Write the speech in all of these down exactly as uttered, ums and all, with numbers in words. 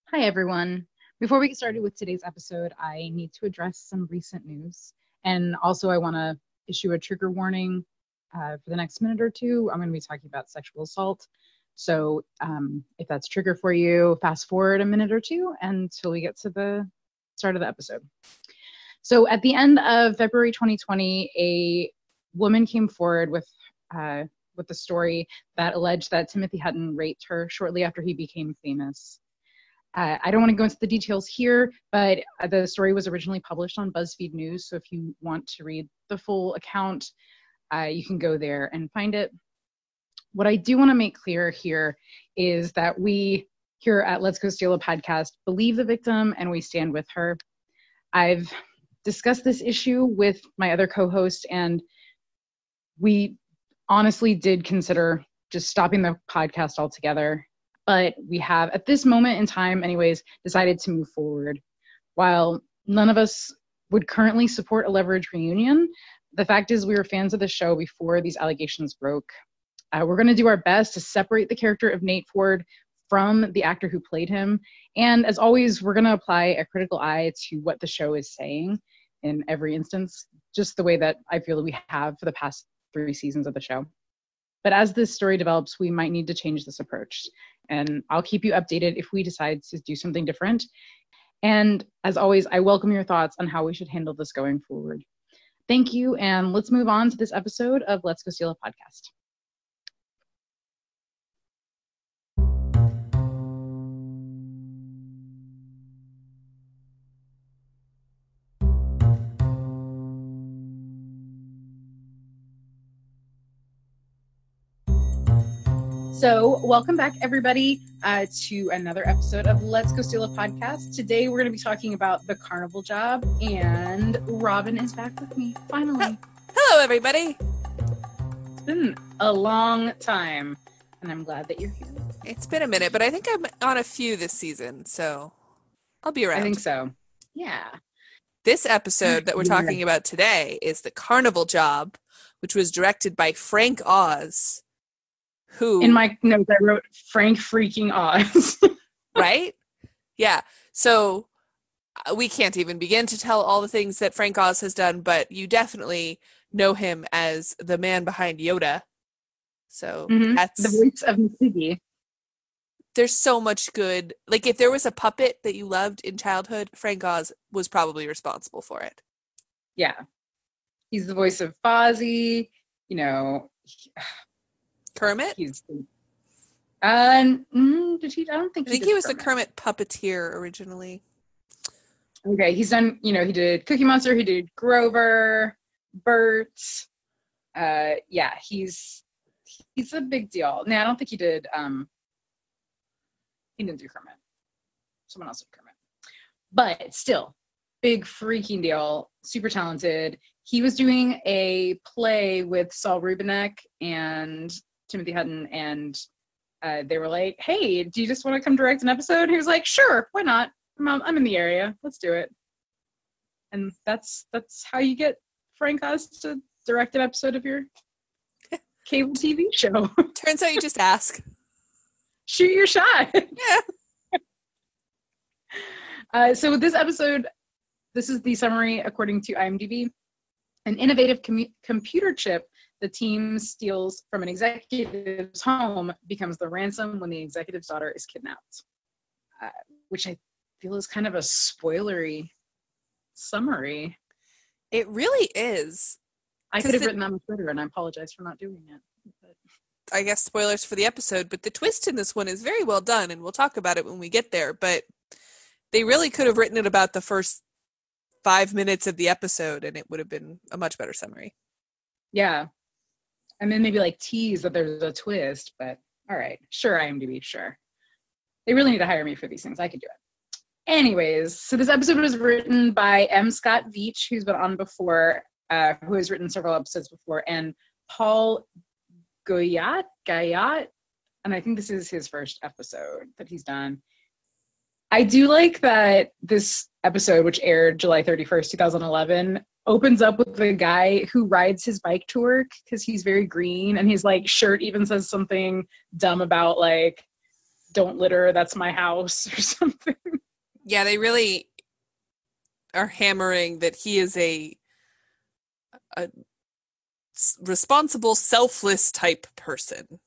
Hi, everyone. Before we get started with today's episode, I need to address some recent news. And also, I want to issue a trigger warning uh, for the next minute or two. I'm going to be talking about sexual assault. So, um, if that's a trigger for you, fast forward a minute or two until we get to the start of the episode. So, at the end of February twenty twenty, a woman came forward with uh, with the story that alleged that Timothy Hutton raped her shortly after he became famous. Uh, I don't want to go into the details here, but the story was originally published on BuzzFeed News. So if you want to read the full account, uh, you can go there and find it. What I do want to make clear here is that we here at Let's Go Steal a Podcast believe the victim and we stand with her. I've discussed this issue with my other co-host, and we honestly did consider just stopping the podcast altogether. But we have, at this moment in time anyways, decided to move forward. While none of us would currently support a Leverage reunion, the fact is we were fans of the show before these allegations broke. Uh, we're going to do our best to separate the character of Nate Ford from the actor who played him. And as always, we're going to apply a critical eye to what the show is saying in every instance, just the way that I feel that we have for the past three seasons of the show. But as this story develops, we might need to change this approach. And I'll keep you updated if we decide to do something different. And as always, I welcome your thoughts on how we should handle this going forward. Thank you, and let's move on to this episode of Let's Go Steal a Podcast. So welcome back, everybody, uh, to another episode of Let's Go Steal a Podcast. Today, we're going to be talking about The Carnival Job, and Robin is back with me, finally. Hello, everybody. It's been a long time, and I'm glad that you're here. It's been a minute, but I think I'm on a few this season, so I'll be around. I think so. Yeah. This episode that we're talking about today is The Carnival Job, which was directed by Frank Oz. Who, in my notes, I wrote Frank freaking Oz. Right? Yeah. So we can't even begin to tell all the things that Frank Oz has done, but you definitely know him as the man behind Yoda. So mm-hmm. that's the voice of Piggy. There's so much good. Like, if there was a puppet that you loved in childhood, Frank Oz was probably responsible for it. Yeah. He's the voice of Fozzie, you know. He, Kermit? He's uh mm, did he I don't think I he think he was Kermit. the Kermit puppeteer originally. Okay, he's done, you know, he did Cookie Monster, he did Grover, Bert. Uh yeah, he's he's a big deal. No, I don't think he did um he didn't do Kermit. Someone else did Kermit. But still, big freaking deal, super talented. He was doing a play with Saul Rubinek and Timothy Hutton, and uh, they were like, hey, do you just want to come direct an episode? He was like, sure, why not? I'm, I'm in the area. Let's do it. And that's that's how you get Frank Oz to direct an episode of your cable T V show. Turns out you just ask. Shoot your shot. Yeah. uh, so with this episode, this is the summary according to IMDb. An innovative com- computer chip the team steals from an executive's home becomes the ransom when the executive's daughter is kidnapped, uh, which I feel is kind of a spoilery summary. It really is. I could have the, written that on Twitter, and I apologize for not doing it. But. I guess spoilers for the episode, but the twist in this one is very well done, and we'll talk about it when we get there, but they really could have written it about the first five minutes of the episode, and it would have been a much better summary. Yeah. And then maybe like tease that there's a twist, but all right. Sure, IMDb, sure. They really need to hire me for these things. I could do it. Anyways, so this episode was written by M. Scott Veach, who's been on before, uh, who has written several episodes before, and Paul Goyat, Guyat, and I think this is his first episode that he's done. I do like that this episode, which aired July thirty-first, twenty eleven, opens up with the guy who rides his bike to work because he's very green, and his like shirt even says something dumb about like don't litter, that's my house or something. Yeah, they really are hammering that he is a, a responsible, selfless type person.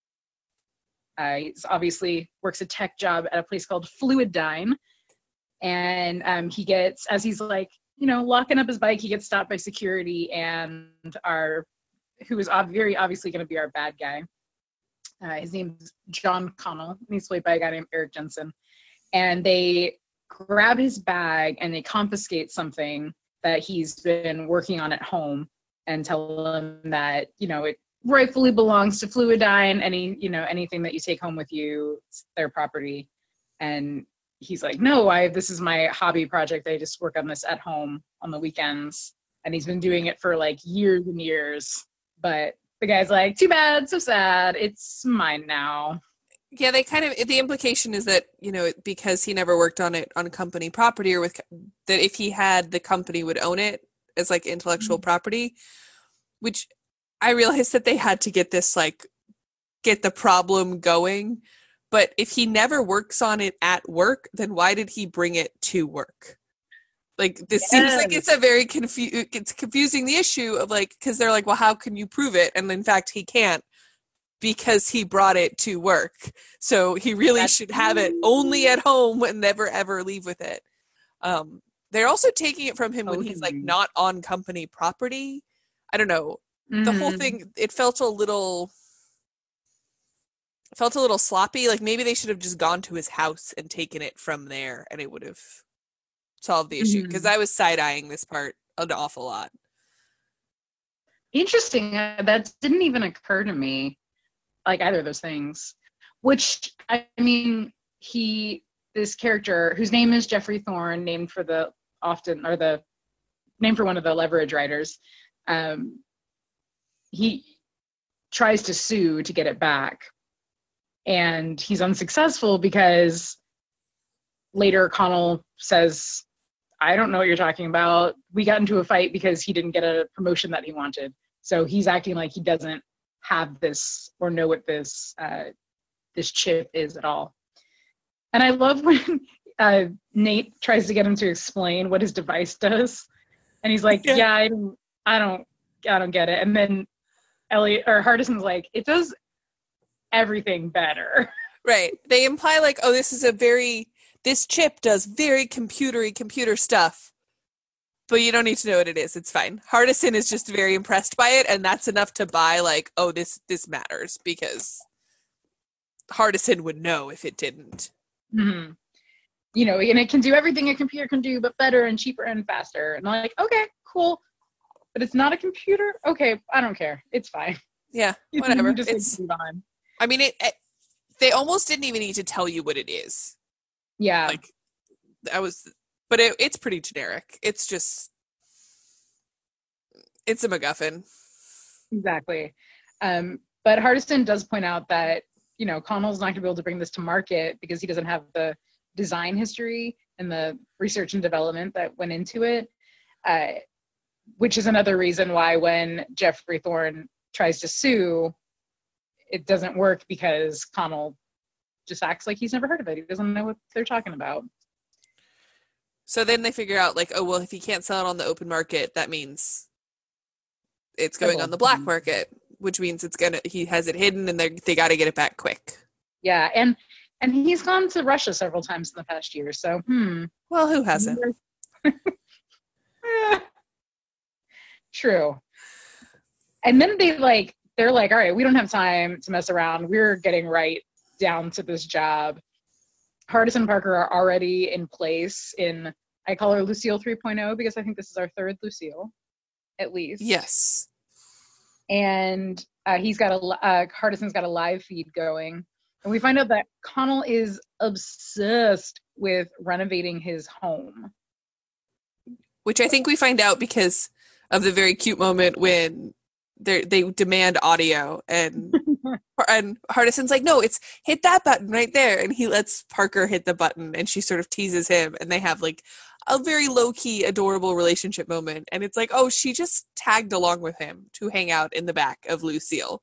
Uh, he's obviously works a tech job at a place called Fluidyne. And um, he gets, as he's like, you know, locking up his bike, he gets stopped by security, and our, who is ob- very obviously going to be our bad guy. Uh, his name's John Connell, and he's played by a guy named Eric Jensen. And they grab his bag and they confiscate something that he's been working on at home and tell him that, you know, it rightfully belongs to Fluidyne. Any, you know, anything that you take home with you, it's their property. And he's like, no, I, this is my hobby project. I just work on this at home on the weekends. And he's been doing it for like years and years. But the guy's like, too bad, so sad. It's mine now. Yeah, they kind of, the implication is that, you know, because he never worked on it on company property, or with, that if he had, the company would own it as like intellectual mm-hmm. property, which I realized that they had to get this, like, get the problem going. But if he never works on it at work, then why did he bring it to work? Like, this yes. seems like it's a very confu- it's confusing the issue of, like, because they're like, well, how can you prove it? And in fact, he can't, because he brought it to work. So he really That's should have it only at home and never, ever leave with it. Um, they're also taking it from him when he's, like, not on company property. I don't know. Mm-hmm. The whole thing, it felt a little... felt a little sloppy. Like, maybe they should have just gone to his house and taken it from there, and it would have solved the issue. Because mm-hmm. I was side-eyeing this part an awful lot. Interesting. That didn't even occur to me, like, either of those things. Which, I mean, he, this character, whose name is Jeffrey Thorne, named for the often, or the, named for one of the Leverage writers, um, he tries to sue to get it back. And he's unsuccessful because later Connell says, I don't know what you're talking about. We got into a fight because he didn't get a promotion that he wanted. So he's acting like he doesn't have this or know what this uh, this chip is at all. And I love when uh, Nate tries to get him to explain what his device does. And he's like, yeah, yeah I don't, I don't, I don't get it. And then Elliot or Hardison's like, it does everything better. Right. They imply like, oh, this is a very, this chip does very computery computer stuff. But you don't need to know what it is. It's fine. Hardison is just very impressed by it, and that's enough to buy like, oh, this this matters, because Hardison would know if it didn't. Mm-hmm. You know, and it can do everything a computer can do, but better and cheaper and faster. And I'm like, okay, cool. But it's not a computer? Okay, I don't care. It's fine. Yeah, whatever. just it's, like, on. I mean, it, it. They almost didn't even need to tell you what it is. Yeah. Like, I was... But it, it's pretty generic. It's just... It's a MacGuffin. Exactly. Um, but Hardison does point out that, you know, Connell's not going to be able to bring this to market because he doesn't have the design history and the research and development that went into it. Uh, which is another reason why when Jeffrey Thorne tries to sue, it doesn't work, because Connell just acts like he's never heard of it. He doesn't know what they're talking about. So then they figure out, like, oh, well, if he can't sell it on the open market, that means it's going on the black market, which means it's gonna, he has it hidden and they they got to get it back quick. Yeah, and and he's gone to Russia several times in the past year, so hmm. Well, who hasn't? True. And then they like, they're like, all right, we don't have time to mess around. We're getting right down to this job. Hardison and Parker are already in place in, I call her Lucille three point oh because I think this is our third Lucille, at least. Yes. And uh, he's got a, uh, Hardison's got a live feed going. And we find out that Connell is obsessed with renovating his home. Which I think we find out because of the very cute moment when they they demand audio, and and Hardison's like, no, it's hit that button right there, and he lets Parker hit the button, and she sort of teases him, and they have like a very low-key, adorable relationship moment, and it's like, oh, she just tagged along with him to hang out in the back of Lucille,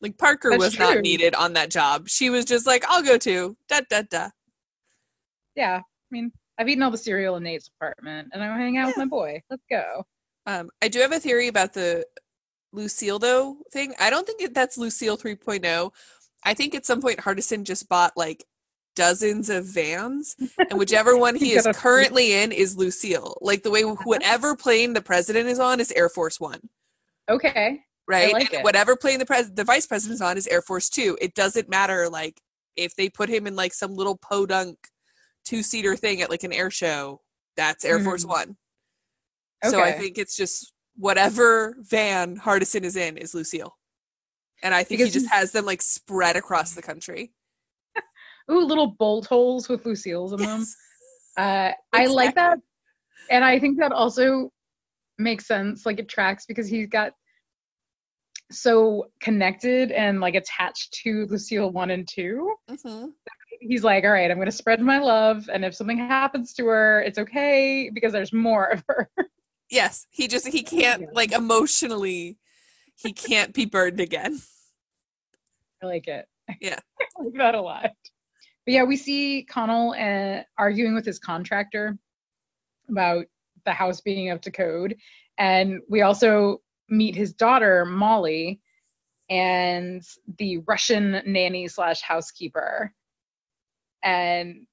Like, Parker That's was true. not needed on that job. She was just like, I'll go too. Da, da, da. Yeah. I mean, I've eaten all the cereal in Nate's apartment, and I'm hanging out Yeah. with my boy. Let's go. Um, I do have a theory about the Lucille, though, thing. I don't think it, that's Lucille 3.0. I think at some point Hardison just bought, like, dozens of vans, and whichever one he He's is got a- currently in is Lucille. Like, the way whatever plane the president is on is Air Force One. Okay. Right? I like and it. whatever plane the pres the vice president is on is Air Force Two. It doesn't matter, like, if they put him in, like, some little podunk two-seater thing at, like, an air show, that's Air Force Mhm. One. So I Okay. think it's just whatever van Hardison is in is Lucille. And I think Because he just he- has them, like, spread across the country. Ooh, little bolt holes with Lucille's in them. Yes. Uh, I like Exactly. that. And I think that also makes sense. Like, it tracks because he's got so connected and, like, attached to Lucille one and two. Mm-hmm. He's like, all right, I'm going to spread my love. And if something happens to her, it's okay because there's more of her. Yes. He just, he can't, Yeah. like, emotionally, he can't be burned again. I like it. Yeah. I like that a lot. But yeah, we see Connell uh, arguing with his contractor about the house being up to code. And we also meet his daughter, Molly, and the Russian nanny slash housekeeper. And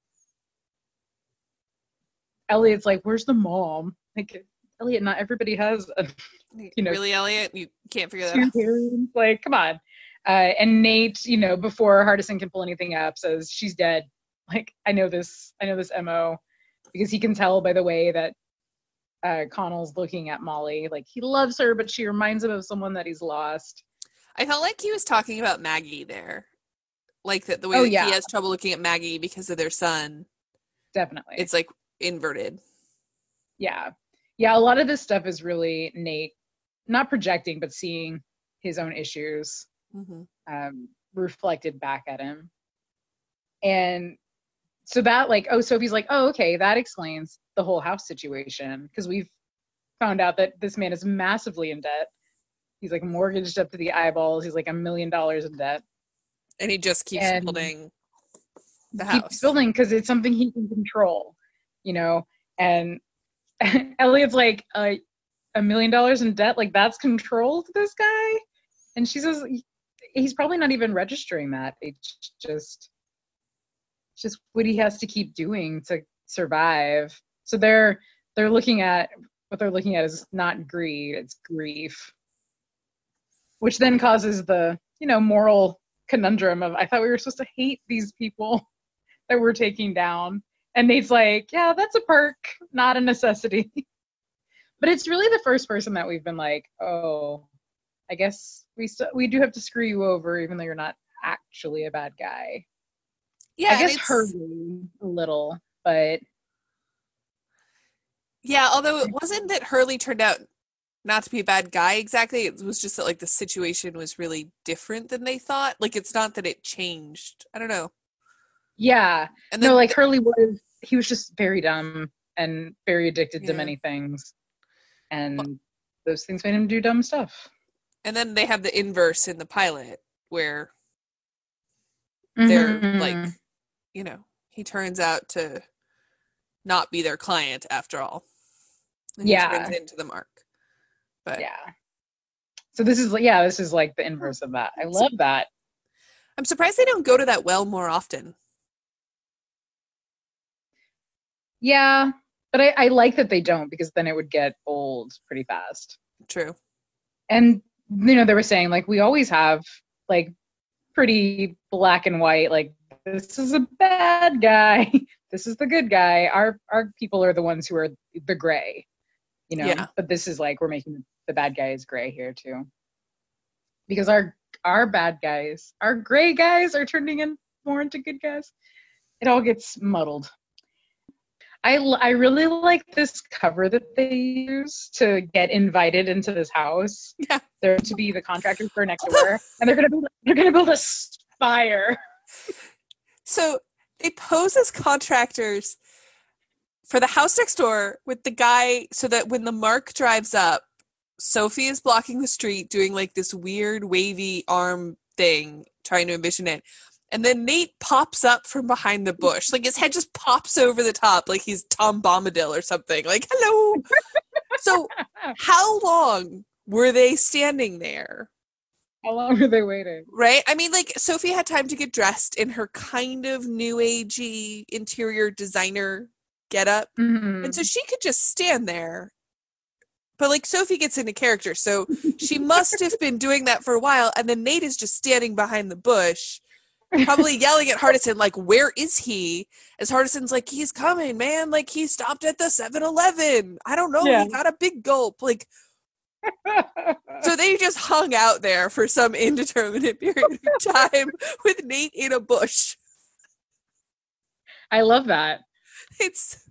Elliot's like, where's the mom? Like, Elliot, not everybody has a, you know, really, Elliot? You can't figure that two out? parents. Like, come on. Uh, and Nate, you know, before Hardison can pull anything up, says she's dead. Like, I know this, I know this M O, because he can tell by the way that uh, Connell's looking at Molly. Like, he loves her, but she reminds him of someone that he's lost. I felt like he was talking about Maggie there. Like, that the way Oh, that yeah. he has trouble looking at Maggie because of their son. Definitely. It's, like, inverted. Yeah. Yeah, a lot of this stuff is really Nate, not projecting, but seeing his own issues Mm-hmm. um, reflected back at him. And so that, like, oh, Sophie's like, oh, okay, that explains the whole house situation, because we've found out that this man is massively in debt. He's, like, mortgaged up to the eyeballs. He's like a million dollars in debt. And he just keeps And building the keeps house. building because it's something he can control, you know? And Elliot's like, uh, a million dollars in debt? Like, that's control to this guy? And she says, he's probably not even registering that. It's just, it's just what he has to keep doing to survive. So they're they're looking at what they're looking at is not greed, it's grief, which then causes the, you know, moral conundrum of, I thought we were supposed to hate these people that we're taking down. And Nate's like, yeah, that's a perk, not a necessity. But it's really the first person that we've been like, oh, I guess we st- we do have to screw you over, even though you're not actually a bad guy. Yeah, I guess it's- Hurley a little, but yeah. Although it wasn't that Hurley turned out not to be a bad guy exactly. It was just that, like, the situation was really different than they thought. Like, it's not that it changed. I don't know. yeah, And then no, like Hurley was he was just very dumb and very addicted to Yeah. many things, and those things made him do dumb stuff. and then they have the inverse in the pilot where they're Mhm. like, you know, he turns out to not be their client after all. And Yeah. he turns into the Mark. But yeah. So this is yeah, this is like the inverse of that. I love that. I'm surprised they don't go to that well more often. Yeah, but I, I like that they don't, because then it would get old pretty fast. True. And you know, they were saying, like, we always have, like, pretty black and white, like, this is a bad guy, this is the good guy. Our our people are the ones who are the gray, you know. Yeah. But this is like, we're making the bad guys gray here too, because our our bad guys, our gray guys, are turning in more into good guys. It all gets muddled. I, I really like this cover that they use to get invited into this house. Yeah. They're to be the contractors for next door, and they're gonna build, they're gonna build a spire. So they pose as contractors for the house next door with the guy, so that when the Mark drives up, Sophie is blocking the street doing, like, this weird wavy arm thing, trying to envision it. And then Nate pops up from behind the bush. Like, his head just pops over the top like he's Tom Bombadil or something. Like, hello! So, how long were they standing there? How long were they waiting? Right? I mean, like, Sophie had time to get dressed in her kind of new agey interior designer getup. Mm-hmm. And so she could just stand there. But, like, Sophie gets into character. So she must have been doing that for a while. And then Nate is just standing behind the bush, probably yelling at Hardison, like, where is he? As Hardison's like, he's coming, man. Like, he stopped at the seven eleven. I don't know. Yeah. He got a big gulp. Like, so they just hung out there for some indeterminate period of time with Nate in a bush. I love that. It's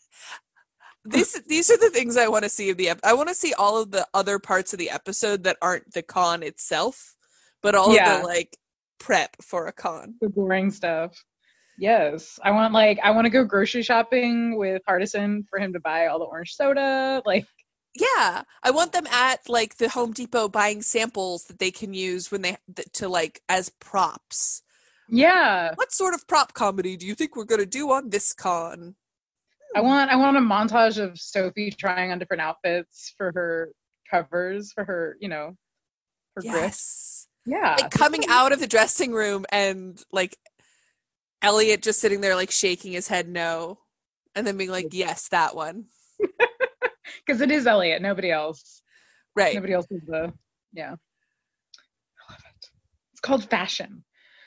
this. These are the things I want to see of the. Ep- I want to see all of the other parts of the episode that aren't the con itself, but all yeah. of the like prep for a con. The boring stuff. Yes, I want like I want to go grocery shopping with Hardison for him to buy all the orange soda. Like, yeah, I want them at like the Home Depot buying samples that they can use when they to like as props. Yeah. What sort of prop comedy do you think we're gonna do on this con? I want I want a montage of Sophie trying on different outfits for her covers for her, you know, her yes. grips. Yeah. Like coming out of the dressing room and like Elliot just sitting there like shaking his head no, and then being like, yes, that one. Because it is Elliot, nobody else. Right. Nobody else is the yeah. I love it. It's called fashion.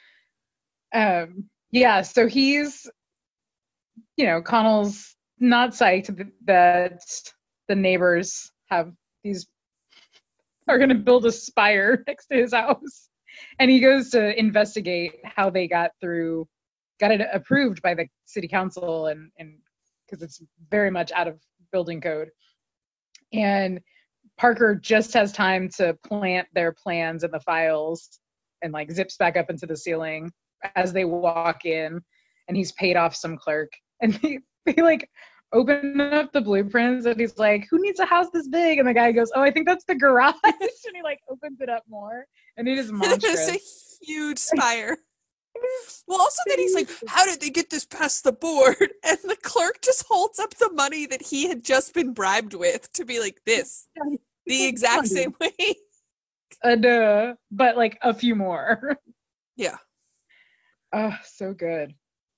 Um yeah, so he's you know, Connell's not psyched that the neighbors have these are gonna build a spire next to his house. And he goes to investigate how they got through got it approved by the city council and and because it's very much out of building code. And Parker just has time to plant their plans in the files and like zips back up into the ceiling as they walk in, and he's paid off some clerk. And they, they like open up the blueprints and he's like, who needs a house this big? And the guy goes, oh, I think that's the garage. And he like opens it up more and it is monstrous. It's a huge spire. Well, also then he's like, how did they get this past the board? And the clerk just holds up the money that he had just been bribed with to be like, this, the exact same way. And, uh, but like a few more. Yeah. Oh, so good.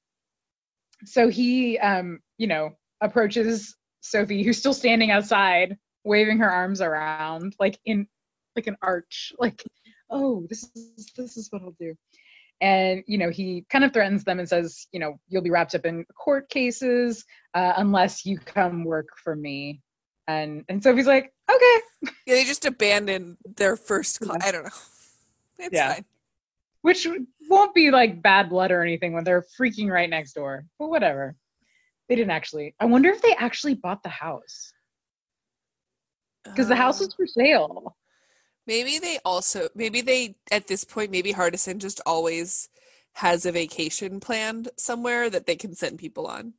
So he, um, you know, approaches Sophie, who's still standing outside, waving her arms around, like in, like an arch, like, oh, this is this is what I'll do. And, you know, he kind of threatens them and says, you know, you'll be wrapped up in court cases uh, unless you come work for me. And and Sophie's like, okay. Yeah, they just abandoned their first class. I don't know. It's yeah. fine. Which won't be like bad blood or anything when they're freaking right next door. But whatever. They didn't actually. I wonder if they actually bought the house. Because uh, the house is for sale. Maybe they also, maybe they, at this point, maybe Hardison just always has a vacation planned somewhere that they can send people on.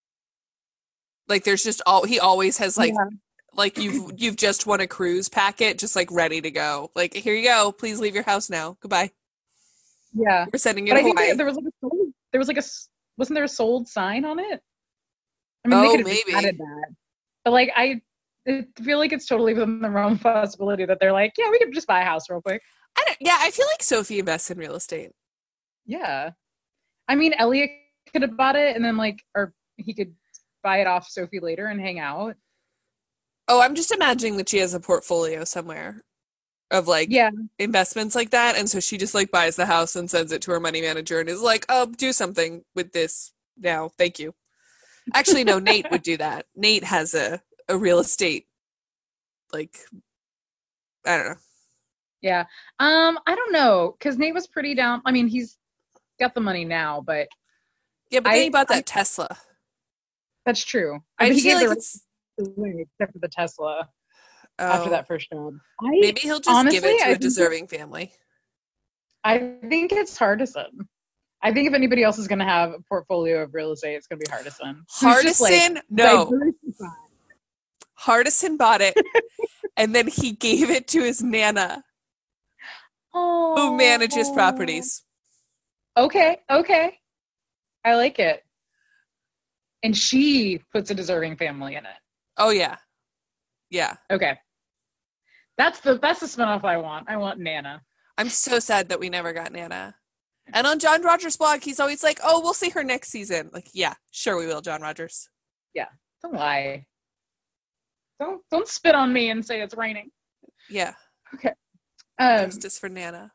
Like there's just all, he always has like, yeah. like you've, you've just won a cruise packet, just like ready to go. Like, here you go. Please leave your house now. Goodbye. Yeah. We're sending you but to I think Hawaii. There, there was like a sold, there was like a, wasn't there a sold sign on it? I mean, oh, they could have maybe. added that. But like, I, I feel like it's totally within the realm of possibility that they're like, yeah, we could just buy a house real quick. I don't, yeah, I feel like Sophie invests in real estate. Yeah. I mean, Elliot could have bought it and then like, or he could buy it off Sophie later and hang out. Oh, I'm just imagining that she has a portfolio somewhere of like yeah. investments like that. And so she just like buys the house and sends it to her money manager and is like, oh, do something with this now. Thank you. Actually, no, Nate would do that. Nate has a, a real estate, like, I don't know. Yeah. Um, I don't know. Cause Nate was pretty down. I mean, he's got the money now, but. Yeah, but I, then he bought that I, Tesla. That's true. I, I he feel gave like the it's. Away, except for the Tesla oh, after that first job. I, maybe he'll just honestly, give it to I a deserving think, family. I think it's Hardison. I think if anybody else is going to have a portfolio of real estate, it's going to be Hardison. Hardison, like, no. Hardison bought it, and then he gave it to his Nana. who manages Oh, properties. okay, okay. I like it. And she puts a deserving family in it. Oh yeah. Yeah. Okay. That's the that's the spinoff I want. I want Nana. I'm so sad that we never got Nana. And on John Rogers' blog, he's always like, oh, we'll see her next season. Like, yeah, sure we will, John Rogers. Yeah. Don't lie. Don't don't spit on me and say it's raining. Yeah. Okay. Um, Justice for Nana.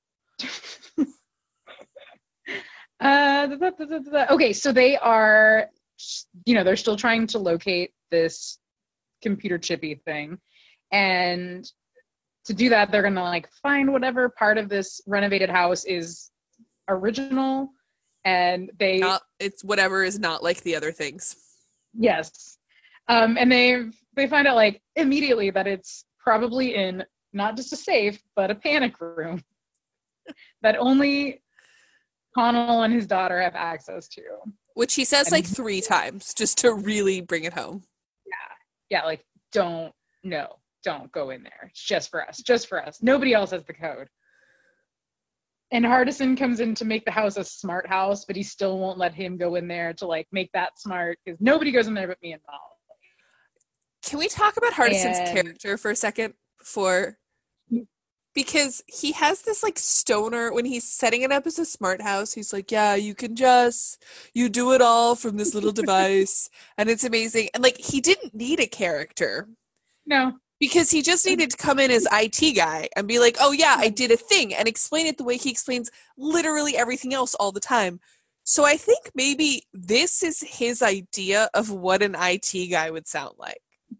uh, da, da, da, da, okay, so they are, you know, they're still trying to locate this computer chippy thing, and to do that, they're gonna like find whatever part of this renovated house is original, and they Not, it's whatever is not like the other things. yes, um, and they they find out like immediately that it's probably in not just a safe but a panic room that only Connell and his daughter have access to. Which he says And like three times just to really bring it home. Yeah, yeah, like don't no, don't go in there. It's just for us, just for us. Nobody else has the code. And Hardison comes in to make the house a smart house, but he still won't let him go in there to like make that smart because nobody goes in there but me and Molly. Can we talk about Hardison's And- character for a second before? Because he has this like stoner when he's setting it up as a smart house. He's like, yeah, you can just, you do it all from this little device. And it's amazing. And like, he didn't need a character. No. Because he just needed to come in as I T guy and be like, oh yeah, I did a thing, and explain it the way he explains literally everything else all the time. So I think maybe this is his idea of what an I T guy would sound like.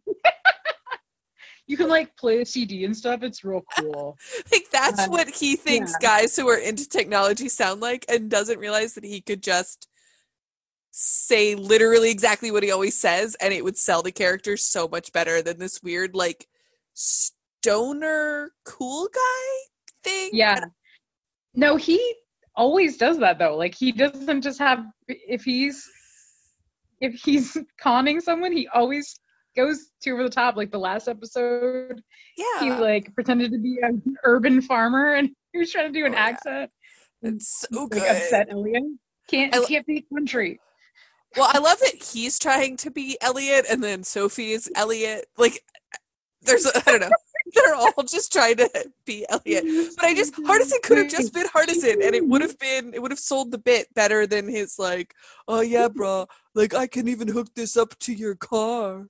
You can like play a C D and stuff. It's real cool. Like that's Uh, what he thinks yeah. guys who are into technology sound like, and doesn't realize that he could just say literally exactly what he always says and it would sell the character so much better than this weird like stoner cool guy thing. Yeah. No, he always does that though. Like he doesn't just have if he's if he's conning someone, he always goes too over the top. Like the last episode, Yeah. he like pretended to be an urban farmer and he was trying to do an Oh, yeah. accent. It's so Like good. upset Elliot. Can't I- can't be country. Well, I love that he's trying to be Elliot and then Sophie is Elliot. Like, there's, a, I don't know. They're all just trying to be Elliot. But I just, Hardison could have just been Hardison and it would have been, it would have sold the bit better than his like, oh yeah, bro, like I can even hook this up to your car.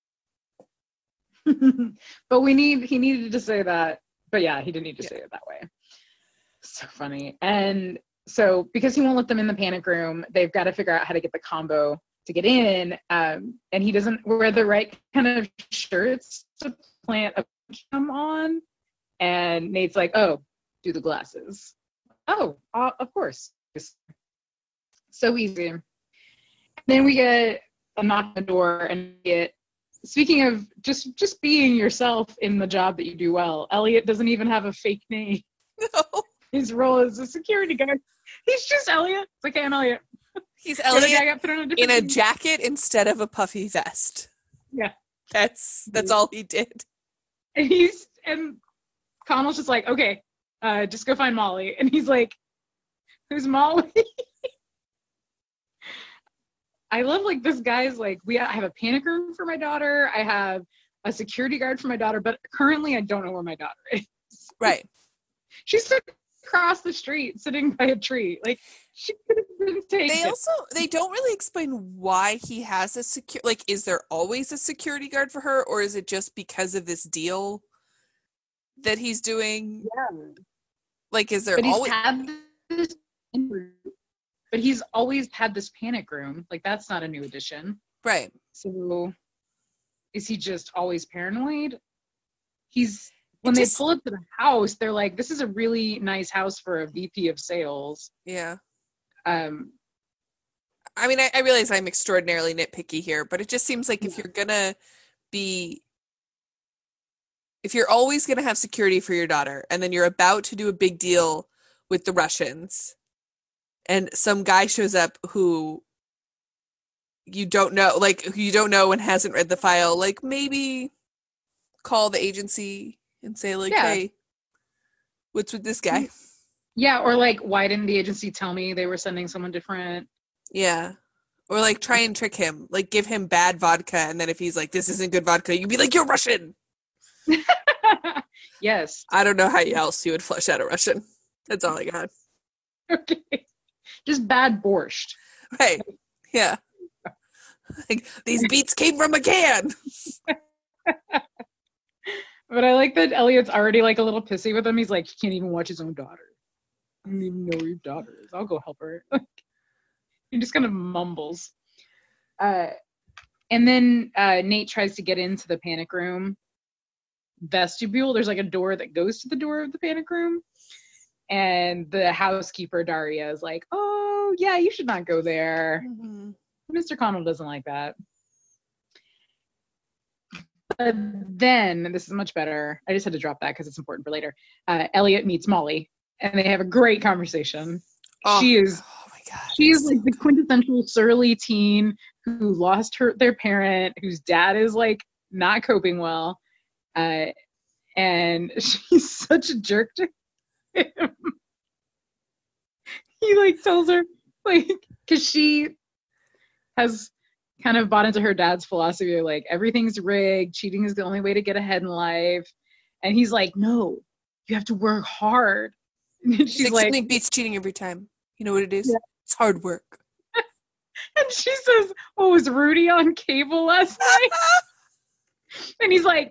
But we need, he needed to say that. But yeah, he didn't need to Yeah. say it that way. So funny. And so because he won't let them in the panic room, they've got to figure out how to get the combo to get in. Um, and he doesn't wear the right kind of shirts to plant a cam on. And Nate's like, oh, do the glasses. Oh, uh, of course. So easy. Then we get a knock on the door and get, speaking of just, just being yourself in the job that you do well, Elliot doesn't even have a fake name. No. His role as a security guard. He's just Elliot. It's like, hey, I'm Elliot. He's The other guy Elliot got put on a in different a team. jacket instead of a puffy vest. Yeah. That's, that's all he did. And he's, and Connell's just like, okay, uh, just go find Molly. And he's like, who's Molly? I love like this guy's like, we I have a panic room for my daughter. I have a security guard for my daughter, but currently I don't know where my daughter is. Right. She's across the street sitting by a tree. Like she could have been taken. They also, they don't really explain why he has a secure, like, is there always a security guard for her, or is it just because of this deal that he's doing? Yeah. Like, is there But he's always, had this, but he's always had this panic room. Like that's not a new addition. right. So is he just always paranoid? He's when It they just- pull up to the house, they're like, this is a really nice house for a V P of sales. Yeah. Um, I mean, I, I realize I'm extraordinarily nitpicky here, but it just seems like if you're gonna be, if you're always gonna have security for your daughter, and then you're about to do a big deal with the Russians, and some guy shows up who you don't know, like who you don't know and hasn't read the file, like maybe call the agency and say like, Yeah. hey, What's with this guy? Yeah, or like, why didn't the agency tell me they were sending someone different? Yeah. Or like try and trick him. Like give him bad vodka, and then if he's like, this isn't good vodka, you'd be like, you're Russian. Yes. I don't know how else you would flush out a Russian. That's all I got. Okay. Just bad borscht. Right. Yeah. Like, these beets came from a can. But I like that Elliot's already like a little pissy with him. He's like, he can't even watch his own daughter. I don't even know where your daughter is. I'll go help her. He just kind of mumbles. Uh, and then uh, Nate tries to get into the panic room vestibule. There's like a door that goes to the door of the panic room. And the housekeeper, Daria, is like, oh, yeah, you should not go there. Mm-hmm. Mister Connell doesn't like that. But then, this is much better. I just had to drop that because it's important for later. Uh, Elliot meets Molly, and they have a great conversation. Oh, she is, oh my God, she is like the quintessential surly teen who lost her their parent, whose dad is like not coping well, uh, and she's such a jerk to him. He like tells her like because she has kind of bought into her dad's philosophy of like everything's rigged, cheating is the only way to get ahead in life, and he's like, no, you have to work hard. And she's, she's like, something beats cheating every time. You know what it is? Yeah. It's hard work. And she says, oh, was Rudy on cable last night? And he's like,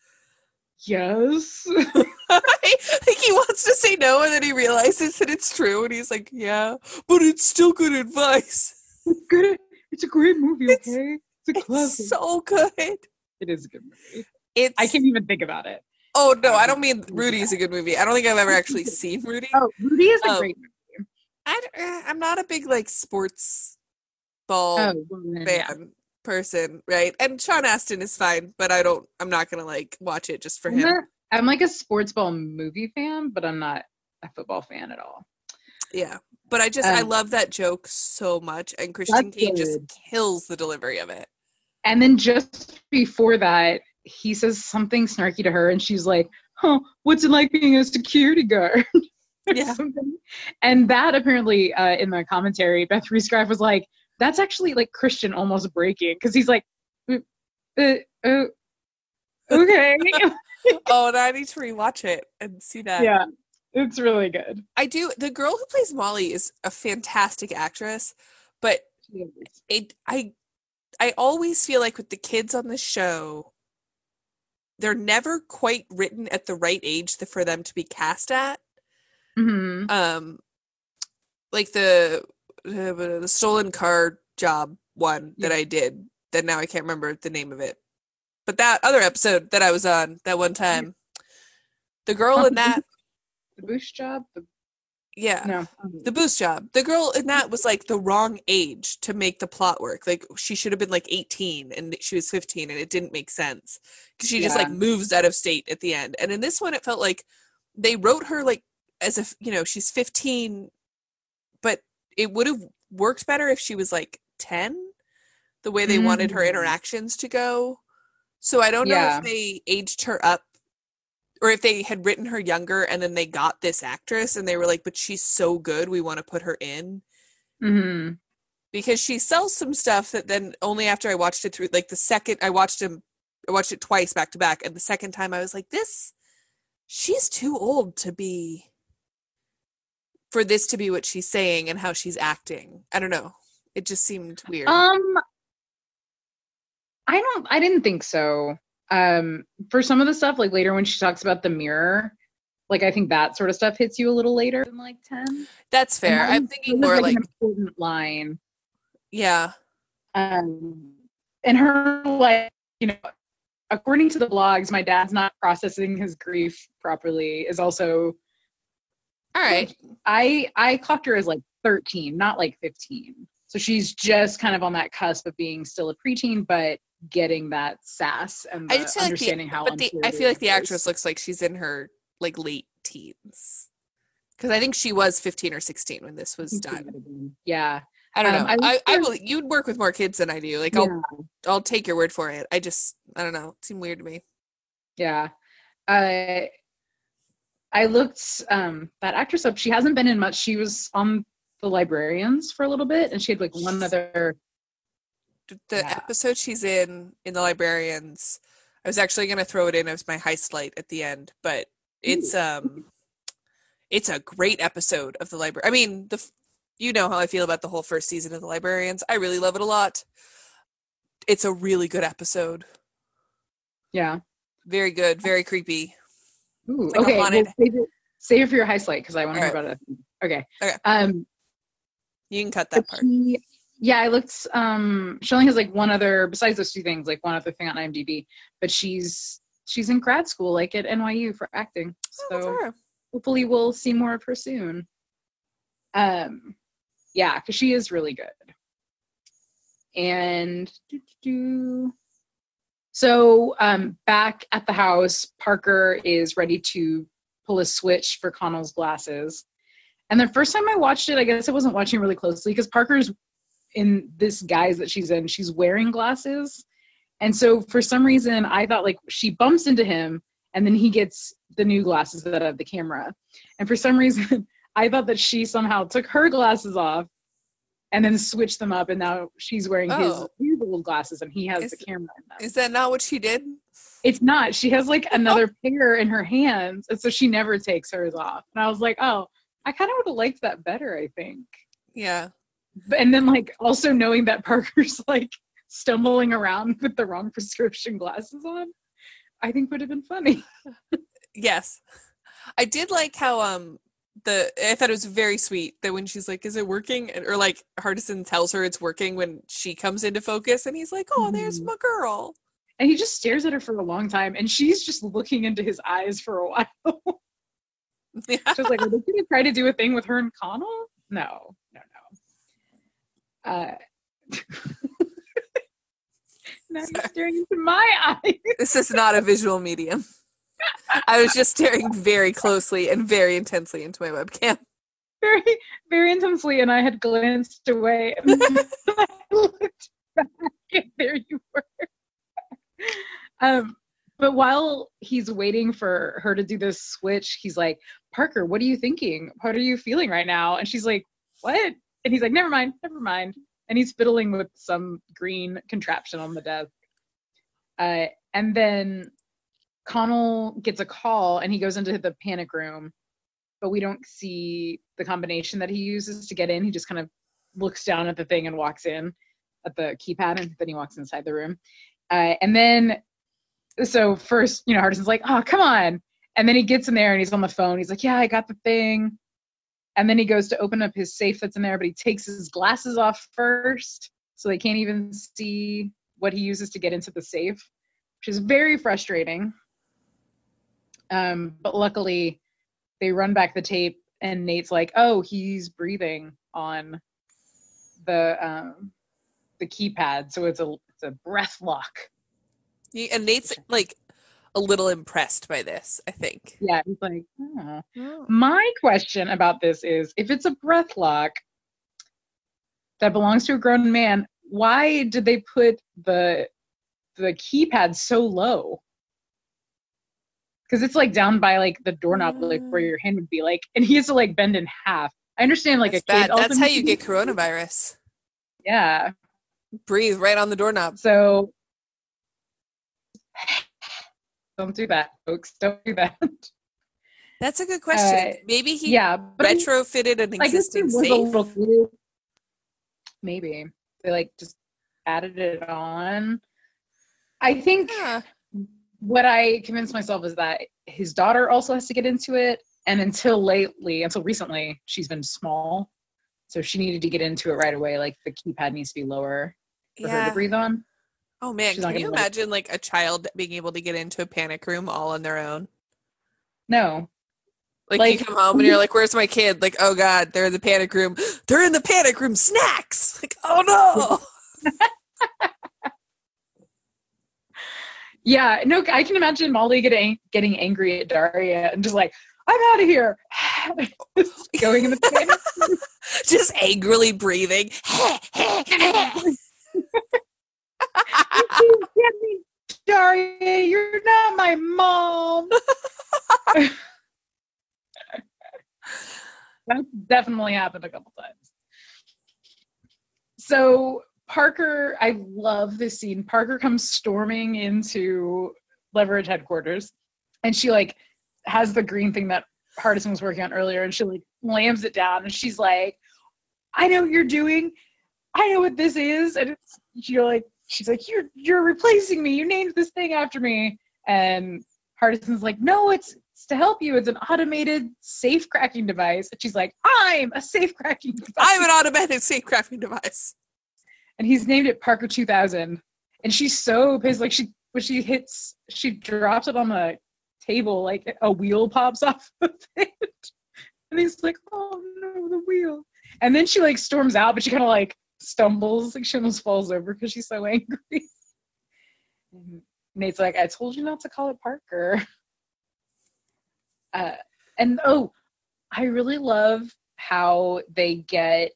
yes. I think he wants to say no, and then he realizes that it's true, and he's like, yeah, but it's still good advice. It's good. It's a great movie, It's, okay? It's a classic. It's so good. It is a good movie. It's, I can't even think about it. Oh, no, I don't mean Rudy's a good movie. I don't think I've ever actually seen Rudy. Oh, Rudy is a um, great movie. I, I'm not a big, like, sports ball oh, well, fan yeah. person, right? And Sean Astin is fine, but I don't, I'm not going to, like, watch it just for I'm him. Not, I'm, like, a sports ball movie fan, but I'm not a football fan at all. Yeah. But I just, um, I love that joke so much, and Christian Kane just kills the delivery of it. And then just before that, he says something snarky to her, and she's like, huh, what's it like being a security guard? Yeah. Something. And that apparently, uh, in the commentary, Beth Reescraft was like, that's actually like Christian almost breaking, because he's like, uh, uh, uh, okay. Oh, and I need to rewatch it and see that. Yeah. It's really good. I do. The girl who plays Molly is a fantastic actress, but it, I, I always feel like with the kids on the show, they're never quite written at the right age for them to be cast at. Mm-hmm. Um, like the uh, the stolen car job one that yeah. I did. That now I can't remember the name of it, but that other episode that I was on that one time, the girl oh, in that. The boost job? The... Yeah. No. The boost job. The girl in that was like the wrong age to make the plot work. Like she should have been like eighteen and she was fifteen, and it didn't make sense because she yeah. just like moves out of state at the end. And in this one, it felt like they wrote her like as if, you know, she's fifteen, but it would have worked better if she was like ten, the way they mm-hmm. wanted her interactions to go. So I don't yeah. know if they aged her up, or if they had written her younger and then they got this actress and they were like, but she's so good, we want to put her in. Mm-hmm. Because she sells some stuff that then only after I watched it through, like the second I watched him, I watched it twice back to back. And the second time I was like, this, she's too old to be, for this to be what she's saying and how she's acting. I don't know. It just seemed weird. Um, I don't, I didn't think so. Um, for some of the stuff, like later when she talks about the mirror, like I think that sort of stuff hits you a little later than like ten. That's fair. I'm thinking more like, like an important line. Yeah. Um, and her like, you know, according to the blogs, my dad's not processing his grief properly is also. All right. Like, I I clocked her as like thirteen, not like fifteen. So she's just kind of on that cusp of being still a preteen, but getting that sass and the understanding like the, how but the, I feel like the actress looks like she's in her like late teens, because I think she was fifteen or sixteen when this was done. Yeah, I don't um, know. I, I, I will. You'd work with more kids than I do. Like I'll yeah. I'll take your word for it. I just I don't know. It seemed weird to me. Yeah, uh, I looked um, that actress up. She hasn't been in much. She was on The Librarians for a little bit, and she had like one other. The Yeah. episode she's in in The Librarians, I was actually going to throw it in as my high slide at the end, but it's um, it's a great episode of The Library. I mean, the you know how I feel about the whole first season of The Librarians. I really love it a lot. It's a really good episode. Yeah. Very good. Very creepy. Ooh, Like okay. Well, save, it, save it for your high slide because I want to hear right. about it. Okay. Okay. Um, you can cut that part. She, yeah, I looked. Um, she only has like one other besides those two things, like one other thing on IMDb. But she's she's in grad school, like at N Y U for acting. So oh, hopefully we'll see more of her soon. Um, yeah, because she is really good. And so um, back at the house, Parker is ready to pull a switch for Connell's glasses. And the first time I watched it, I guess I wasn't watching really closely because Parker's in this guise that she's in. She's wearing glasses. And so for some reason, I thought like she bumps into him and then he gets the new glasses that have the camera. And for some reason, I thought that she somehow took her glasses off and then switched them up, and now she's wearing oh. his, his old glasses, and he has is, the camera in them. Is that not what she did? It's not. She has, like, another pair in her hands, and so she never takes hers off. And I was like, oh, I kind of would have liked that better, I think. Yeah. But, and then, like, also knowing that Parker's, like, stumbling around with the wrong prescription glasses on, I think would have been funny. Yes. I did like how, um, The I thought it was very sweet that when she's like, is it working? And, or like Hardison tells her it's working when she comes into focus and he's like, oh, mm-hmm. there's my girl. And he just stares at her for a long time and she's just looking into his eyes for a while. Yeah. She's like, are they going to try to do a thing with her and Connell? No, no, no. Uh, now Sorry. You're staring into my eyes. This is not a visual medium. I was just staring very closely and very intensely into my webcam. Very, very intensely, and I had glanced away. And I looked back, and there you were. Um, but while he's waiting for her to do this switch, he's like, Parker, what are you thinking? What are you feeling right now? And she's like, what? And he's like, never mind, never mind. And he's fiddling with some green contraption on the desk. Uh, and then Connell gets a call and he goes into the panic room, but we don't see the combination that he uses to get in. He just kind of looks down at the thing and walks in at the keypad, and then he walks inside the room. Uh, and then, so first, you know, Hardison's like, oh, come on. And then he gets in there and he's on the phone. He's like, yeah, I got the thing. And then he goes to open up his safe that's in there, but he takes his glasses off first, so they can't even see what he uses to get into the safe, which is very frustrating. Um, but luckily they run back the tape and Nate's like, oh, he's breathing on the um, the keypad. So it's a it's a breath lock. And Nate's like a little impressed by this, I think. Yeah, he's like, oh. Oh. My question about this is, if it's a breath lock that belongs to a grown man, why did they put the the keypad so low? Because it's like down by like the doorknob, like where your hand would be, like, and he has to like bend in half. I understand, like, That's a kid. Bad. That's how you get coronavirus. Yeah. Breathe right on the doorknob. So don't do that, folks. Don't do that. That's a good question. Uh, Maybe he yeah, retrofitted an existing safe. Little, maybe they like just added it on. I think. Yeah. What I convinced myself is that his daughter also has to get into it. And until lately, until recently, she's been small. So she needed to get into it right away. Like the keypad needs to be lower for yeah. her to breathe on. Oh man, she's can you imagine like a child being able to get into a panic room all on their own? No. Like, like you come home and you're like, where's my kid? Like, oh God, they're in the panic room. They're in the panic room. Snacks. Like, oh no. Yeah, no, I can imagine Molly getting getting angry at Daria and just like, I'm out of here. Just going in the panic room. Just angrily breathing. You get me, Daria, you're not my mom. That's definitely happened a couple times. So Parker, I love this scene. Parker comes storming into Leverage headquarters, and she like has the green thing that Hardison was working on earlier, and she like slams it down, and she's like, I know what you're doing. I know what this is. And it's, you're like, she's like, you're you're replacing me. You named this thing after me. And Hardison's like, no, it's, it's to help you. It's an automated safe cracking device. And she's like, I'm a safe cracking device. I'm an automated safe cracking device. And he's named it Parker two thousand. And she's so pissed. Like, she when she hits, she drops it on the table, like a wheel pops off of it. And he's like, oh no, the wheel. And then she like storms out, but she kind of like stumbles, like she almost falls over because she's so angry. And Nate's like, I told you not to call it Parker. Uh, and oh, I really love how they get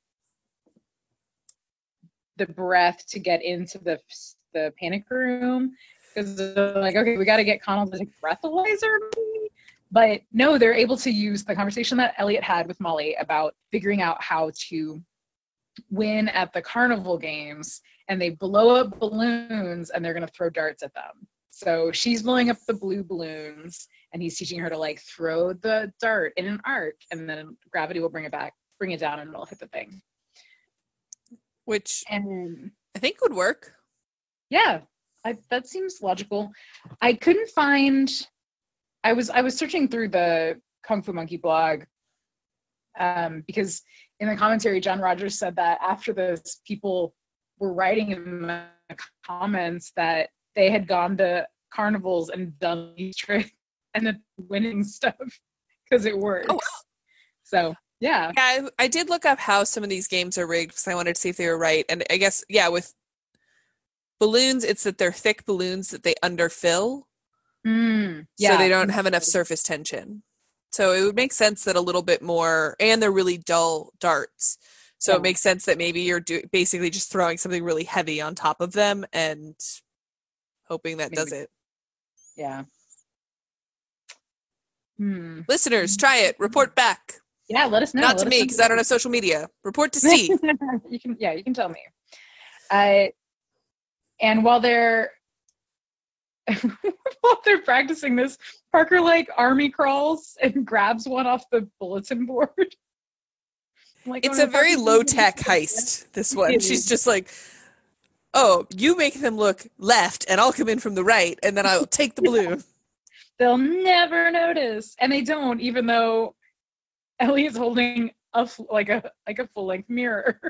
the breath to get into the the panic room, because they're like, okay, we got to get Connell to take breathalyzer. But no, they're able to use the conversation that Elliot had with Molly about figuring out how to win at the carnival games, and they blow up balloons and they're going to throw darts at them. So she's blowing up the blue balloons and he's teaching her to like throw the dart in an arc, and then gravity will bring it back, bring it down, and it'll hit the thing. Which and I think would work. Yeah, I, that seems logical. I couldn't find, I was I was searching through the Kung Fu Monkey blog um, because in the commentary, John Rogers said that after this, people were writing in the comments that they had gone to carnivals and done these tricks and then winning stuff because it works. Oh, wow. So, yeah. Yeah, I, I did look up how some of these games are rigged because I wanted to see if they were right. And I guess, yeah, with balloons, it's that they're thick balloons that they underfill. Mm, yeah. So they don't have enough surface tension. So it would make sense that a little bit more, and they're really dull darts. So yeah. It makes sense that maybe you're do, basically just throwing something really heavy on top of them and hoping that maybe. Does it. Yeah. Hmm. Listeners, try it. Report back. Yeah, let us know. Not let to me, because I don't have social media. Report to Steve. you can, yeah, you can tell me. Uh, and while they're while they're practicing this, Parker like army crawls and grabs one off the bulletin board. Like, it's a very low tech heist. This one, she's just like, "Oh, you make them look left, and I'll come in from the right, and then I'll take the balloon." They'll never notice, and they don't, even though Ellie's holding a like a like a full length mirror.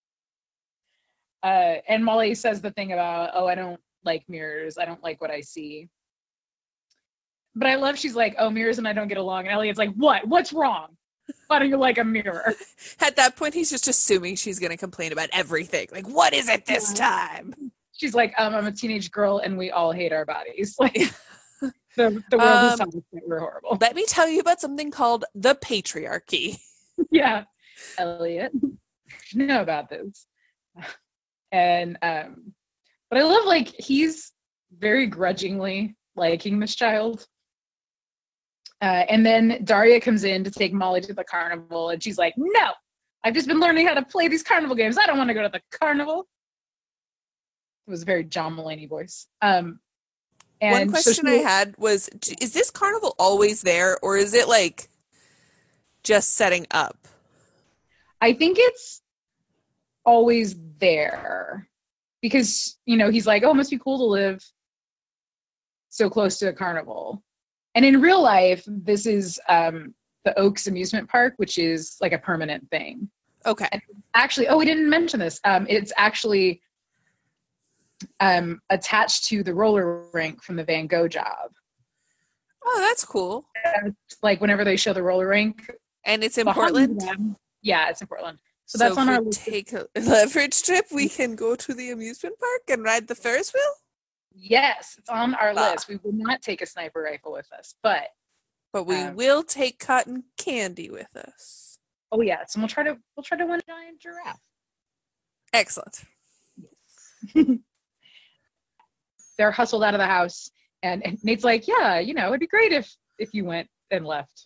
Uh, and Molly says the thing about, "Oh, I don't like mirrors. I don't like what I see." But I love, she's like, "Oh, mirrors and I don't get along." And Elliot's like, "What? What's wrong? Why do you like a mirror?" At that point, he's just assuming she's going to complain about everything. Like, what is it this time? She's like, um, "I'm a teenage girl and we all hate our bodies." Like, the, the world um, is telling us that we're horrible. Let me tell you about something called the patriarchy. Yeah. Elliot, you know about this. And, um, but I love, like, he's very grudgingly liking this child. Uh, and then Daria comes in to take Molly to the carnival, and she's like, "No, I've just been learning how to play these carnival games. I don't want to go to the carnival." It was a very John Mulaney voice. Um, and One question so she, I had was, is this carnival always there, or is it, like, just setting up? I think it's always there. Because, you know, he's like, "Oh, it must be cool to live so close to a carnival." And in real life, this is um, the Oaks Amusement Park, which is like a permanent thing. Okay. And actually, oh, we didn't mention this. Um, it's actually um, attached to the roller rink from the Van Gogh job. Oh, that's cool. Uh, like whenever they show the roller rink. And it's in Portland? Them, yeah, it's in Portland. So, so that's on if our we list. Take a leverage trip, we can go to the amusement park and ride the Ferris wheel? Yes, it's on our ah. list. We will not take a sniper rifle with us, but but we um, will take cotton candy with us. Oh yes, and we'll try to we'll try to win a giant giraffe. Excellent. Yes. They're hustled out of the house, and, and Nate's like, "Yeah, you know, it'd be great if if you went and left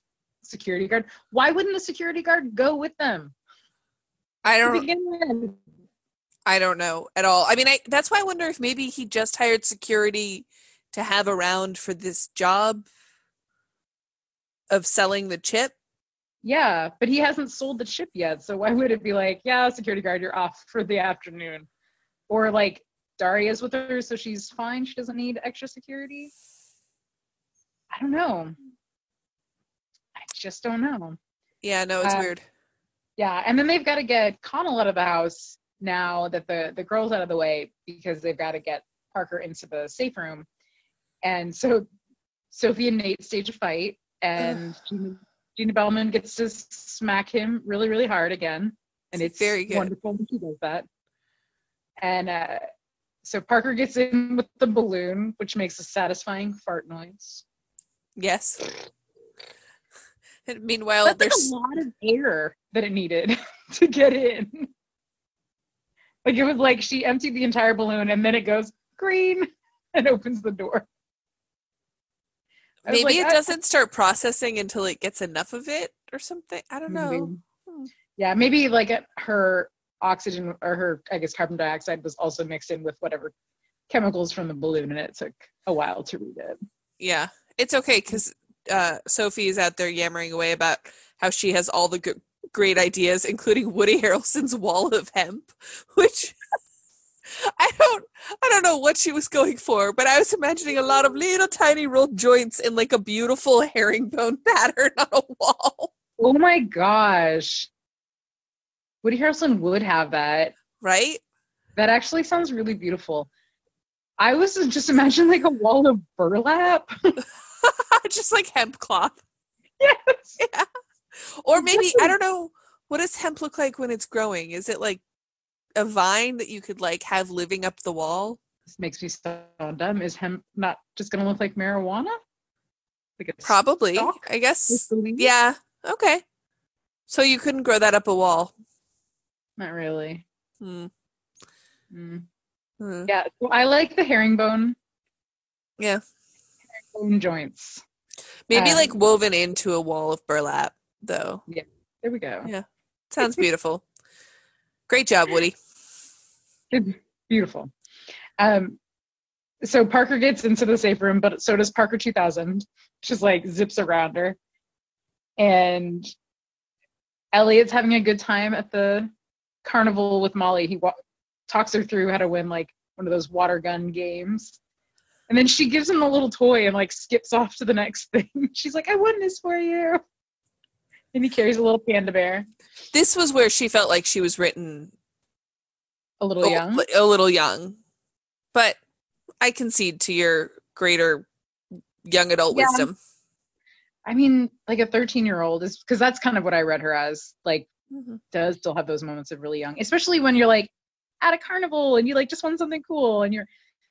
security guard. Why wouldn't a security guard go with them? I To don't begin with? I don't know at all. I mean, I that's why I wonder if maybe he just hired security to have around for this job of selling the chip. Yeah, but he hasn't sold the chip yet, so why would it be like, yeah, security guard, you're off for the afternoon? Or like Daria's with her, so she's fine. She doesn't need extra security. I don't know. I just don't know. Yeah, no, it's Uh, weird. Yeah, and then they've got to get Connell out of the house now that the, the girl's out of the way because they've got to get Parker into the safe room. And so Sophie and Nate stage a fight, and Gina, Gina Bellman gets to smack him really, really hard again. And it's very good. Wonderful when she does that. And uh, so Parker gets in with the balloon, which makes a satisfying fart noise. Yes. And meanwhile, That's there's like a lot of air that it needed to get in. Like it was like she emptied the entire balloon and then it goes green and opens the door. maybe like, it I, doesn't start processing until it gets enough of it or something. I don't maybe. know. Hmm. Yeah, maybe like her oxygen or her, I guess, carbon dioxide was also mixed in with whatever chemicals from the balloon, and it took a while to read it. Yeah, it's okay because uh, Sophie is out there yammering away about how she has all the g- great ideas, including Woody Harrelson's wall of hemp, which I don't, I don't know what she was going for, but I was imagining a lot of little tiny rolled joints in like a beautiful herringbone pattern on a wall. Oh my gosh. Woody Harrelson would have that. Right? That actually sounds really beautiful. I was just imagining like a wall of burlap. Just like hemp cloth. Yes. Yeah. Or maybe, I don't know, what does hemp look like when it's growing? Is it like a vine that you could like have living up the wall? This makes me so dumb. Is hemp not just going to look like marijuana? Like a Probably. stalk? I guess. Yeah. Okay. So you couldn't grow that up a wall. Not really. Hmm. Mm. Hmm. Yeah, so I like the herringbone. Yeah. Herringbone joints. Maybe Um, like woven into a wall of burlap, though. Yeah, there we go. Yeah. Sounds beautiful. Great job, Woody. Beautiful. Um, so Parker gets into the safe room, but so does Parker two thousand. Just like zips around her. And Elliot's having a good time at the carnival with Molly. He wa- talks her through how to win like one of those water gun games. And then she gives him a little toy and like skips off to the next thing. She's like, I won this for you. And he carries a little panda bear. This was where she felt like she was written A little a, young. a little young. But I concede to your greater young adult Yeah. wisdom. I mean, like a thirteen year old is, because that's kind of what I read her as, like, Mm-hmm. does still have those moments of really young, especially when you're like at a carnival and you like just won something cool and you're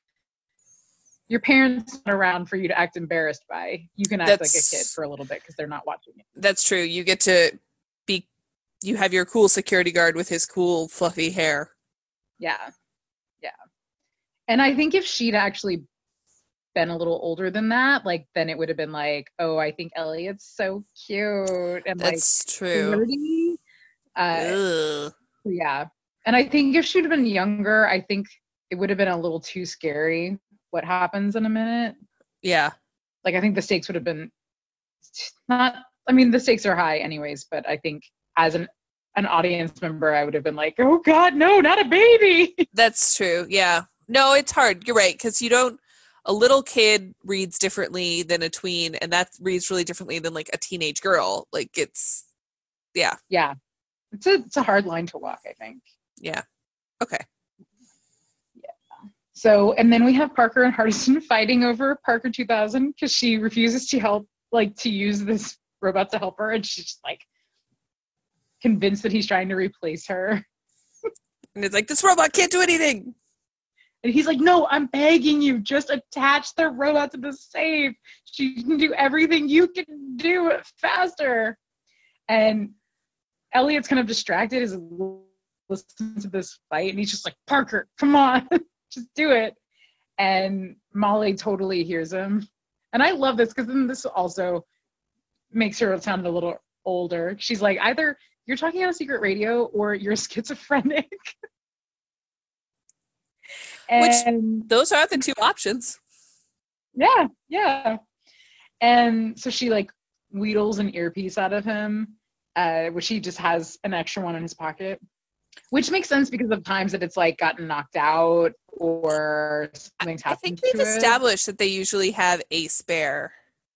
your parents aren't around for you to act embarrassed by. You can act That's, like a kid for a little bit because they're not watching it. That's true. You get to be, you have your cool security guard with his cool fluffy hair. Yeah. Yeah. And I think if she'd actually been a little older than that, like then it would have been like, oh, I think Elliot's so cute and That's like true. flirty. Uh, Ugh. yeah. And I think if she'd have been younger, I think it would have been a little too scary what happens in a minute. Yeah. Like I think the stakes would have been not, I mean, the stakes are high anyways, but I think as an an audience member, I would have been like, oh God, no, not a baby. That's true. Yeah. No, it's hard. You're right. Because you don't, a little kid reads differently than a tween, and that reads really differently than like a teenage girl. Like it's, yeah. Yeah. It's a, it's a hard line to walk, I think. Yeah. Okay. So, and then we have Parker and Hardison fighting over Parker two thousand because she refuses to help, like to use this robot to help her. And she's just like convinced that he's trying to replace her. And it's like, this robot can't do anything. And he's like, no, I'm begging you, just attach the robot to the safe. She can do everything you can do it faster. And Elliot's kind of distracted as he listens to this fight. And he's just like, Parker, come on. Just do it. And Molly totally hears him. And I love this because then this also makes her sound a little older. She's like, either you're talking on a secret radio or you're schizophrenic. And which those are the two options. Yeah, yeah. And so she like wheedles an earpiece out of him, uh, which he just has an extra one in his pocket. Which makes sense because of times that it's like gotten knocked out or something's happened. I think we've to established it. that they usually have a spare.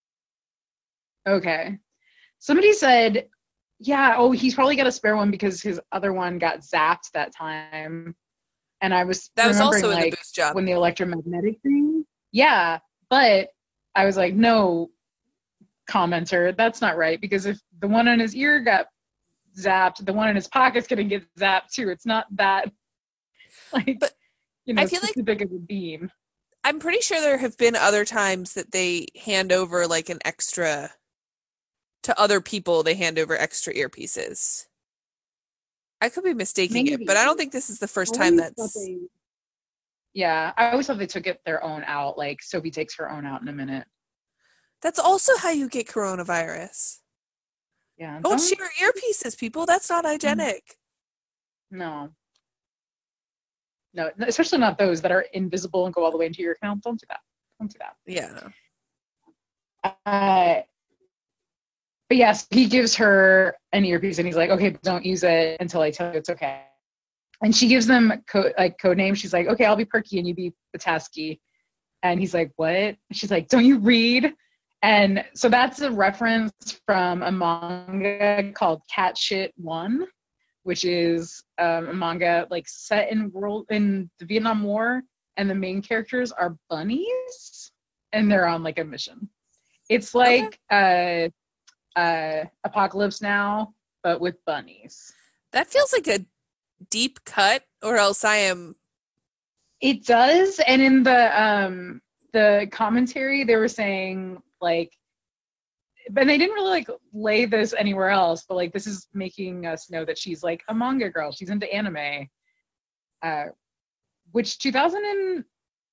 Okay. Somebody said, yeah, oh, he's probably got a spare one because his other one got zapped that time. And I was that was also like, in the boost job. When the electromagnetic thing. Yeah. But I was like, no, commenter, that's not right. Because if the one on his ear got zapped, the one in his pocket's gonna get zapped too. It's not that like but you know I feel specific like as a beam. I'm pretty sure there have been other times that they hand over like an extra to other people. They hand over extra earpieces. I could be mistaking Maybe. it, but I don't think this is the first time that's. They, yeah, I always thought they took it their own out. Like Sophie takes her own out in a minute. That's also how you get coronavirus. Yeah. Don't, don't share earpieces, people. That's not hygienic. No. No, especially not those that are invisible and go all the way into your account. Don't do that. Don't do that. Yeah. Uh, but yes, he gives her an earpiece and he's like, okay, don't use it until I tell you it's okay. And she gives them co- like code names. She's like, okay, I'll be Perky and you be Petoskey. And he's like, what? She's like, don't you read? And so that's a reference from a manga called Cat Shit One, which is um, a manga like set in world in the Vietnam War, and the main characters are bunnies, and they're on like a mission. It's like okay. uh, uh, Apocalypse Now, but with bunnies. That feels like a deep cut, or else I am. It does, and in the um, the commentary, they were saying. Like, but they didn't really like lay this anywhere else, but like this is making us know that she's like a manga girl. She's into anime. Uh, which two thousand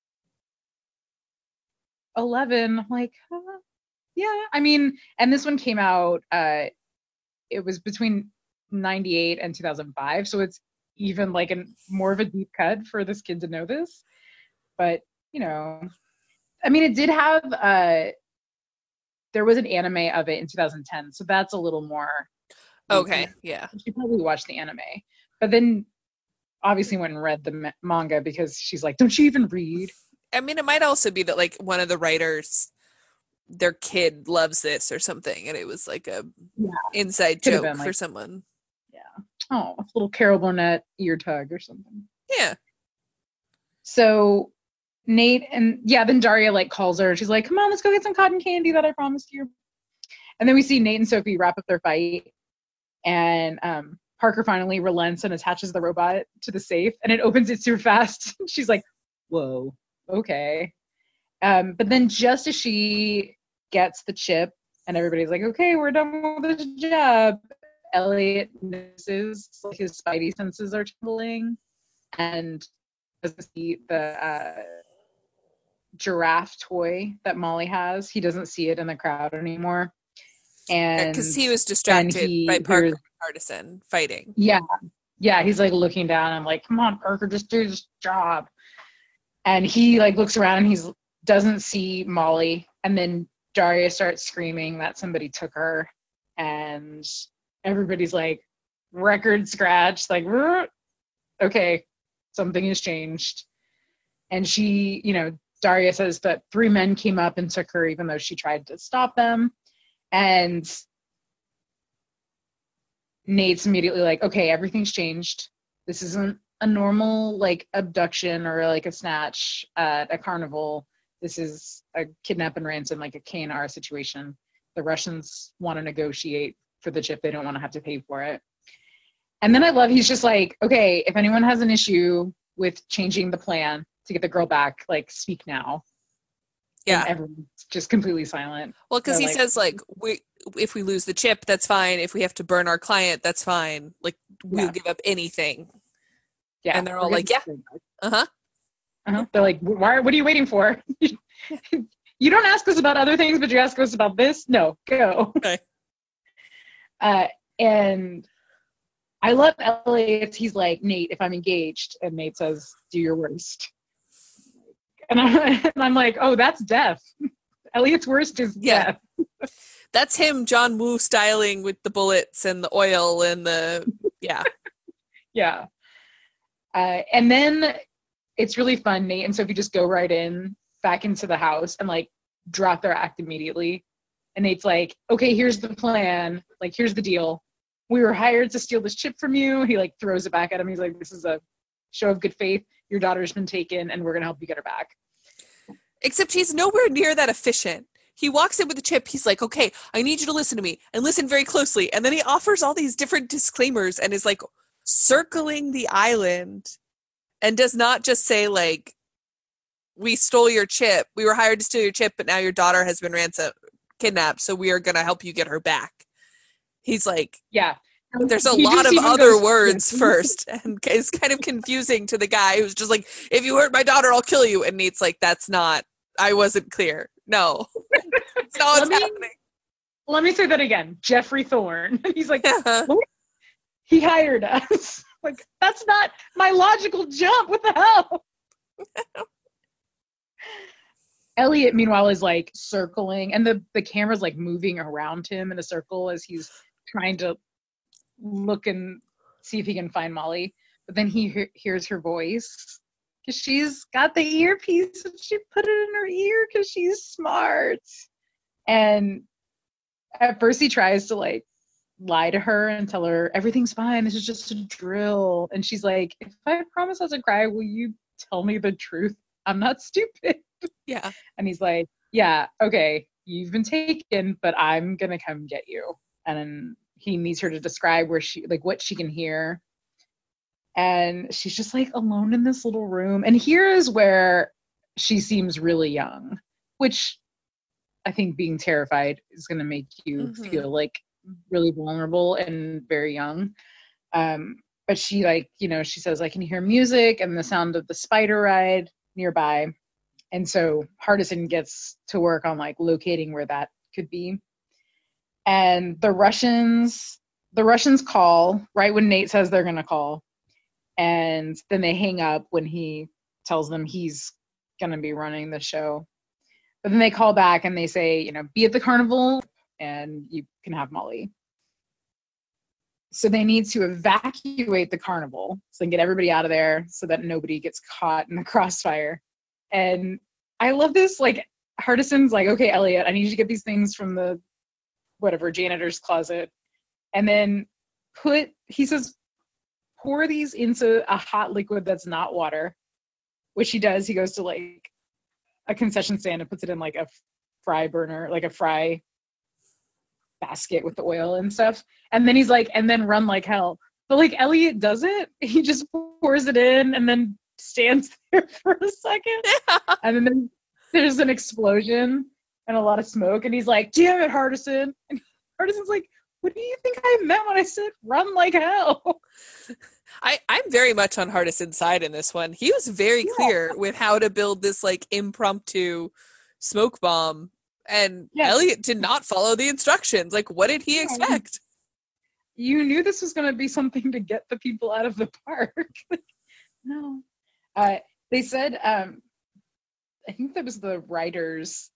eleven, I'm like, uh, yeah. I mean, and this one came out, uh, it was between ninety-eight and two thousand five, so it's even like a more of a deep cut for this kid to know this. But, you know, I mean, it did have, uh, there was an anime of it in two thousand ten, so that's a little more. Okay, yeah. She probably watched the anime, but then obviously went and read the ma- manga because she's like, "Don't you even read?" I mean, it might also be that like one of the writers, their kid loves this or something, and it was like a yeah. inside Could joke like, for someone. Yeah. Oh, a little Carol Burnett ear tug or something. Yeah. So. Nate and yeah, then Daria like calls her. She's like, "Come on, let's go get some cotton candy that I promised you." And then we see Nate and Sophie wrap up their fight, and um, Parker finally relents and attaches the robot to the safe, and it opens it super fast. She's like, "Whoa, okay." Um, but then just as she gets the chip, and everybody's like, "Okay, we're done with this job," Elliot notices like his spidey senses are tingling, and doesn't see the. Uh, giraffe toy that Molly has. He doesn't see it in the crowd anymore. And because he was distracted he by Parker hears, and Partisan fighting. Yeah. Yeah. He's like looking down. I'm like, come on, Parker, just do this job. And he like looks around and he's doesn't see Molly. And then Daria starts screaming that somebody took her. And everybody's like, record scratch, like, okay, something has changed. And she, you know, Daria says that three men came up and took her even though she tried to stop them. And Nate's immediately like, okay, everything's changed. This isn't a normal like abduction or like a snatch at a carnival. This is a kidnap and ransom, like a K and R situation. The Russians want to negotiate for the chip. They don't want to have to pay for it. And then I love, he's just like, okay, if anyone has an issue with changing the plan to get the girl back, like speak now. Yeah. And everyone's just completely silent. Well, because he like, says like, we if we lose the chip, that's fine. If we have to burn our client, that's fine. Like we'll yeah. give up anything. Yeah. And they're all like, yeah. Uh-huh. Uh-huh. They're like, why, what are you waiting for? You don't ask us about other things, but you ask us about this? No, go. Okay. Uh, and I love Elliot. He's like, Nate, if I'm engaged, and Nate says, do your worst. And, I, and I'm like, oh, that's death. Elliot's worst is Yeah. death. That's him, John Woo styling with the bullets and the oil and the, yeah. Yeah. Uh, and then it's really fun, Nate and Sophie just go right in, back into the house and like drop their act immediately. And Nate's like, okay, here's the plan. Like, here's the deal. We were hired to steal this chip from you. He like throws it back at him. He's like, this is a show of good faith. Your daughter's been taken and we're going to help you get her back. Except he's nowhere near that efficient. He walks in with the chip. He's like, okay, I need you to listen to me and listen very closely. And then he offers all these different disclaimers and is like circling the island and does not just say like, we stole your chip. We were hired to steal your chip, but now your daughter has been ransom kidnapped. So we are going to help you get her back. He's like, yeah, there's a he lot of other goes, words yeah. first. And it's kind of confusing to the guy who's just like, if you hurt my daughter, I'll kill you. And Nate's like, that's not, I wasn't clear. No, it's not what's let me, happening. Let me say that again. Jeffrey Thorne. He's like, what? He hired us. Like, that's not my logical jump. What the hell? Elliot, meanwhile, is like circling, and the, the camera's like moving around him in a circle as he's trying to look and see if he can find Molly. But then he he- hears her voice because she's got the earpiece and she put it in her ear because she's smart. And at first he tries to like lie to her and tell her everything's fine. This is just a drill. And she's like, if I promise not to cry, will you tell me the truth? I'm not stupid. Yeah. And he's like, yeah, okay, you've been taken, but I'm gonna come get you. And then he needs her to describe where she, like, what she can hear. And she's just like alone in this little room. And here is where she seems really young, which I think being terrified is gonna make you mm-hmm. feel like really vulnerable and very young. Um, but she like, you know, she says, I can hear music and the sound of the spider ride nearby. And so Hardison gets to work on like locating where that could be. And the Russians, the Russians call right when Nate says they're going to call. And then they hang up when he tells them he's going to be running the show. But then they call back and they say, you know, be at the carnival and you can have Molly. So they need to evacuate the carnival so they can get everybody out of there so that nobody gets caught in the crossfire. And I love this, like, Hardison's like, okay, Elliot, I need you to get these things from the, whatever, janitor's closet. And then put, he says, pour these into a hot liquid that's not water, which he does. He goes to, like, a concession stand and puts it in, like, a fry burner, like a fry basket with the oil and stuff. And then he's like, and then run like hell. But, like, Elliot does it. He just pours it in and then stands there for a second. Yeah. And then there's an explosion and a lot of smoke. And he's like, damn it, Hardison. And Hardison's like, what do you think I meant when I said run like hell? I, I'm very much on Hardison's side in this one. He was very yeah. clear with how to build this like impromptu smoke bomb. And yeah. Elliot did not follow the instructions. Like, what did he yeah. expect? You knew this was going to be something to get the people out of the park. No. Uh, they said, um, I think that was the writers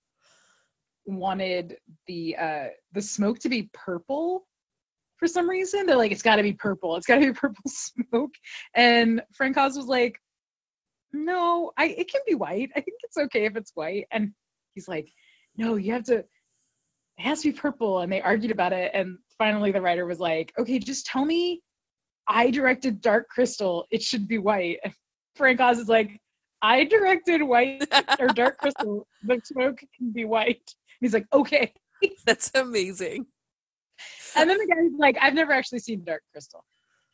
wanted the uh, the smoke to be purple for some reason. They're like, it's got to be purple. It's got to be purple smoke. And Frank Oz was like, no, I it can be white. I think it's okay if it's white. And he's like, no, you have to, it has to be purple. And they argued about it. And finally the writer was like, okay, just tell me I directed Dark Crystal. It should be white. And Frank Oz is like, I directed White or Dark Crystal. The smoke can be white. He's like, okay. That's amazing. And then the guy's like, I've never actually seen Dark Crystal.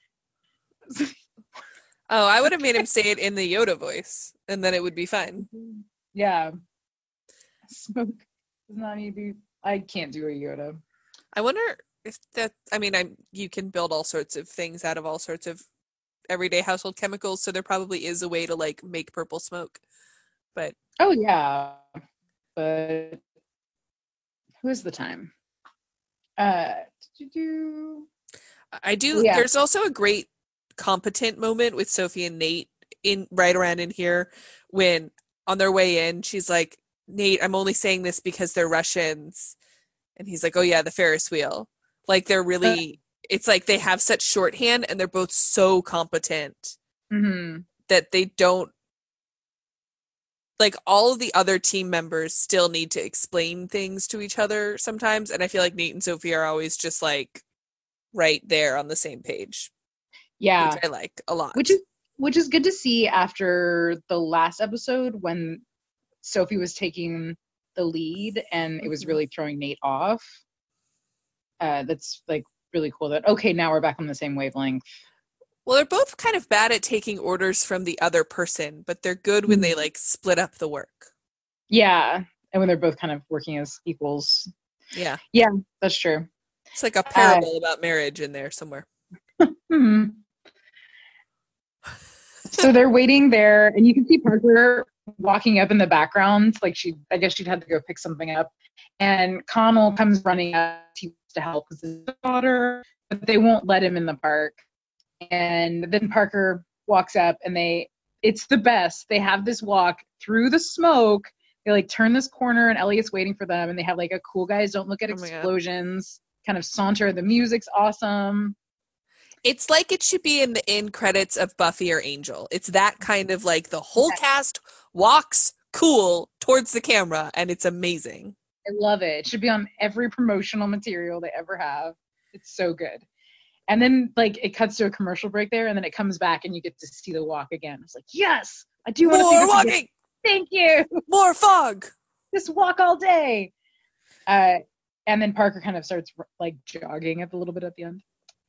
Oh, I would have made him say it in the Yoda voice, and then it would be fine. Yeah. Smoke does not need to be. I can't do a Yoda. I wonder if that. I mean, I you can build all sorts of things out of all sorts of everyday household chemicals, so there probably is a way to like make purple smoke. But oh yeah, but who is the time? Uh, Do-do. I do. Yeah. There's also a great competent moment with Sophie and Nate in right around in here when on their way in, she's like, Nate, I'm only saying this because they're Russians. And he's like, oh yeah, the Ferris wheel. Like they're really, it's like they have such shorthand and they're both so competent Mm-hmm. that they don't, like all of the other team members still need to explain things to each other sometimes. And I feel like Nate and Sophie are always just like right there on the same page. Yeah. Which I like a lot. Which is which is good to see after the last episode when Sophie was taking the lead and mm-hmm. it was really throwing Nate off. Uh, that's like really cool that, okay, now we're back on the same wavelength. Well, they're both kind of bad at taking orders from the other person, but they're good when they like split up the work. Yeah. And when they're both kind of working as equals. Yeah. Yeah, that's true. It's like a parable uh, about marriage in there somewhere. hmm. So they're waiting there and you can see Parker walking up in the background. Like she, I guess she'd had to go pick something up. And Connell comes running up he wants to help with his daughter, but they won't let him in the park. And then Parker walks up and they, it's the best. They have this walk through the smoke. They like turn this corner and Elliot's waiting for them. And they have like a cool guys don't look at oh explosions kind of saunter. The music's awesome. It's like it should be in the end credits of Buffy or Angel. It's that kind of like the whole cast walks cool towards the camera and it's amazing. I love it. It should be on every promotional material they ever have. It's so good. And then like it cuts to a commercial break there and then it comes back and you get to see the walk again. It's like, yes, I do want to see this walking. Again. Thank you. More fog. Just walk all day. Uh, and then Parker kind of starts like jogging at a little bit at the end.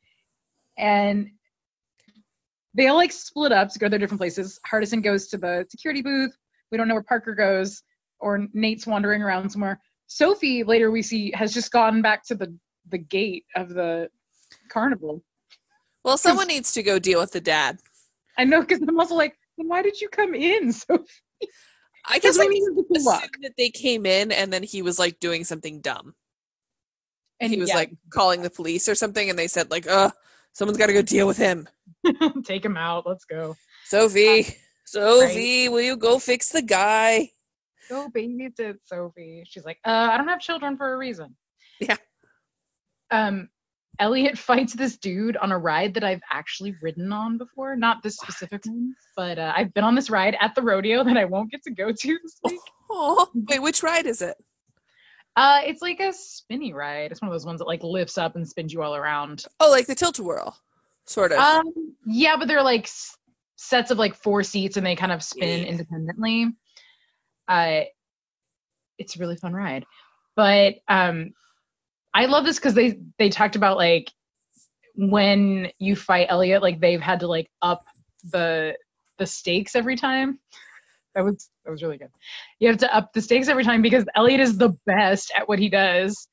And they all like split up to go to their different places. Hardison goes to the security booth. We don't know where Parker goes, or Nate's wandering around somewhere. Sophie, later we see, has just gone back to the, the gate of the carnival. Well, someone needs to go deal with the dad. I know, because I'm also like, why did you come in, Sophie? I guess I assumed that they came in and then he was like doing something dumb. And he was yeah. like calling the police or something, and they said like, "Uh, someone's got to go deal with him. Take him out. Let's go." Sophie, uh, Sophie, right. Will you go fix the guy? Go babysit Sophie. She's like, "Uh, I don't have children for a reason." Yeah. Um, Elliot fights this dude on a ride that I've actually ridden on before. Not this specific what? one, but uh, I've been on this ride at the rodeo that I won't get to go to this week. Oh, wait, which ride is it? Uh, it's like a spinny ride. It's one of those ones that like lifts up and spins you all around. Oh, like the Tilt-A-Whirl, sort of. Um, yeah, but they're like s- sets of like four seats and they kind of spin yeah. independently. Uh, it's a really fun ride. But um, I love this because they they talked about like when you fight Elliot, like they've had to like up the the stakes every time. That was that was really good. You have to up the stakes every time because Elliot is the best at what he does.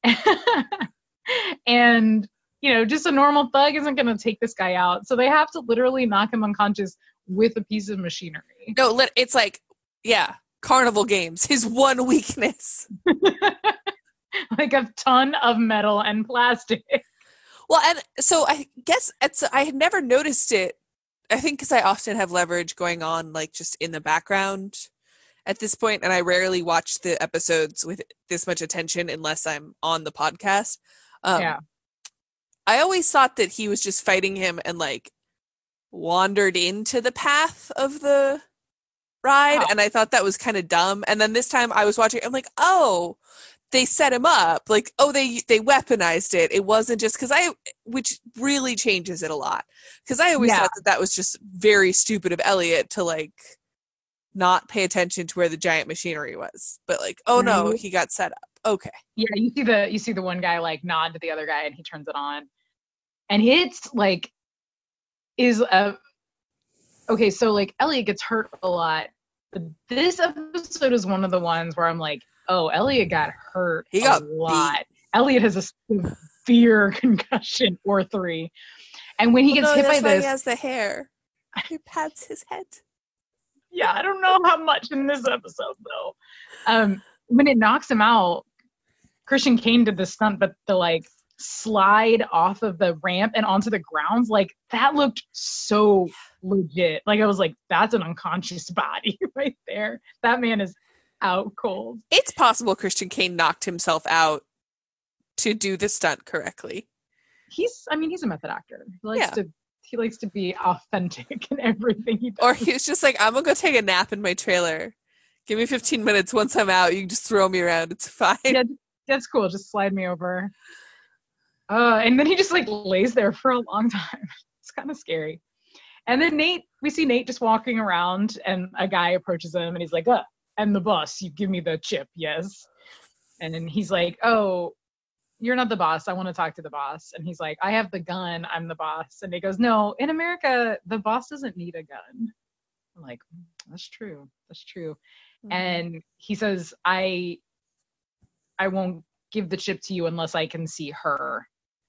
And, you know, just a normal thug isn't going to take this guy out. So they have to literally knock him unconscious with a piece of machinery. No, it's like, yeah, carnival games. His one weakness. Like a ton of metal and plastic. Well, and so I guess it's I had never noticed it. I think because I often have leverage going on, like, just in the background at this point, and I rarely watch the episodes with this much attention unless I'm on the podcast. Um, yeah. I always thought that he was just fighting him and, like, wandered into the path of the ride, oh. and I thought that was kind of dumb. And then this time I was watching, I'm like, oh, they set him up. Like, oh, they they weaponized it. It wasn't just because I, which really changes it a lot. Because I always yeah. thought that that was just very stupid of Elliot to, like, not pay attention to where the giant machinery was. But, like, oh no, he got set up. Okay. Yeah, you see the you see the one guy like nod to the other guy and he turns it on. And it's like is a okay, so like Elliot gets hurt a lot. But this episode is one of the ones where I'm like, oh, Elliot got hurt he a got lot. Beat. Elliot has a severe concussion or three. And when he well, gets no, hit that's by why this, he has the hair. He pats his head. Yeah, I don't know how much in this episode though. Um, when it knocks him out, Christian Kane did the stunt, but the like slide off of the ramp and onto the ground. Like that looked so legit. Like I was like, that's an unconscious body right there. That man is out cold. It's possible Christian Kane knocked himself out to do the stunt correctly. He's, I mean, he's a method actor. He likes Yeah. to, he likes to be authentic in everything he does. Or he was just like, I'm gonna go take a nap in my trailer. Give me fifteen minutes. Once I'm out, you can just throw me around. It's fine. Yeah, that's cool. Just slide me over. Uh, and then he just like lays there for a long time. It's kind of scary. And then Nate, we see Nate just walking around, and a guy approaches him, and he's like, "Uh, I'm the boss. You give me the chip, yes." And then he's like, "Oh, you're not the boss. I want to talk to the boss." And he's like, "I have the gun. I'm the boss." And he goes, "No, in America, the boss doesn't need a gun." I'm like, "That's true. That's true." Mm-hmm. And he says, "I, I won't give the chip to you unless I can see her."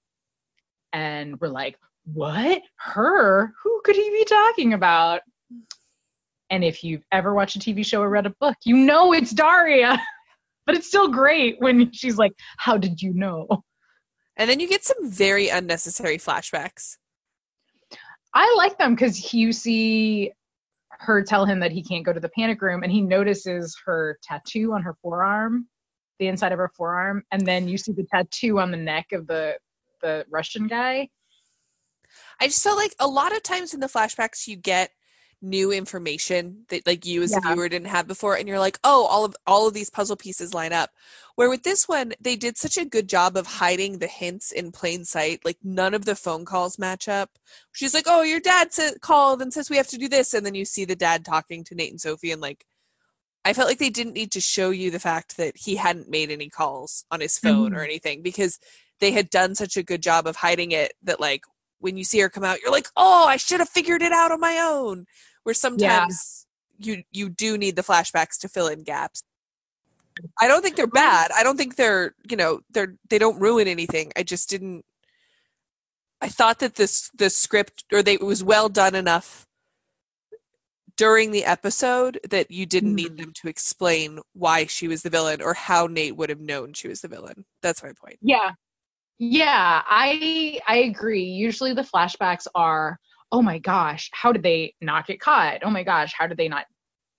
And we're like, what? Her? Who could he be talking about? And if you've ever watched a T V show or read a book, you know it's Daria. But it's still great when she's like, how did you know? And then you get some very unnecessary flashbacks. I like them because you see her tell him that he can't go to the panic room, and he notices her tattoo on her forearm, the inside of her forearm. And then you see the tattoo on the neck of the the Russian guy. I just felt like a lot of times in the flashbacks you get new information that like you as yeah. a viewer didn't have before, and you're like, oh, all of all of these puzzle pieces line up. Where with this one, they did such a good job of hiding the hints in plain sight. Like none of the phone calls match up. She's like, oh, your dad sa- called and says we have to do this, and then you see the dad talking to Nate and Sophie, and like I felt like they didn't need to show you the fact that he hadn't made any calls on his phone mm-hmm. or anything, because they had done such a good job of hiding it that like when you see her come out, you're like, oh, I should have figured it out on my own. Where sometimes yeah. you you do need the flashbacks to fill in gaps. I don't think they're bad. I don't think they're, you know, they're they don't ruin anything. I just didn't I thought that this the script or they it was well done enough during the episode that you didn't mm-hmm. need them to explain why she was the villain or how Nate would have known she was the villain. That's my point. Yeah. Yeah, I I agree. Usually the flashbacks are, oh my gosh, how did they not get caught? Oh my gosh, how did they not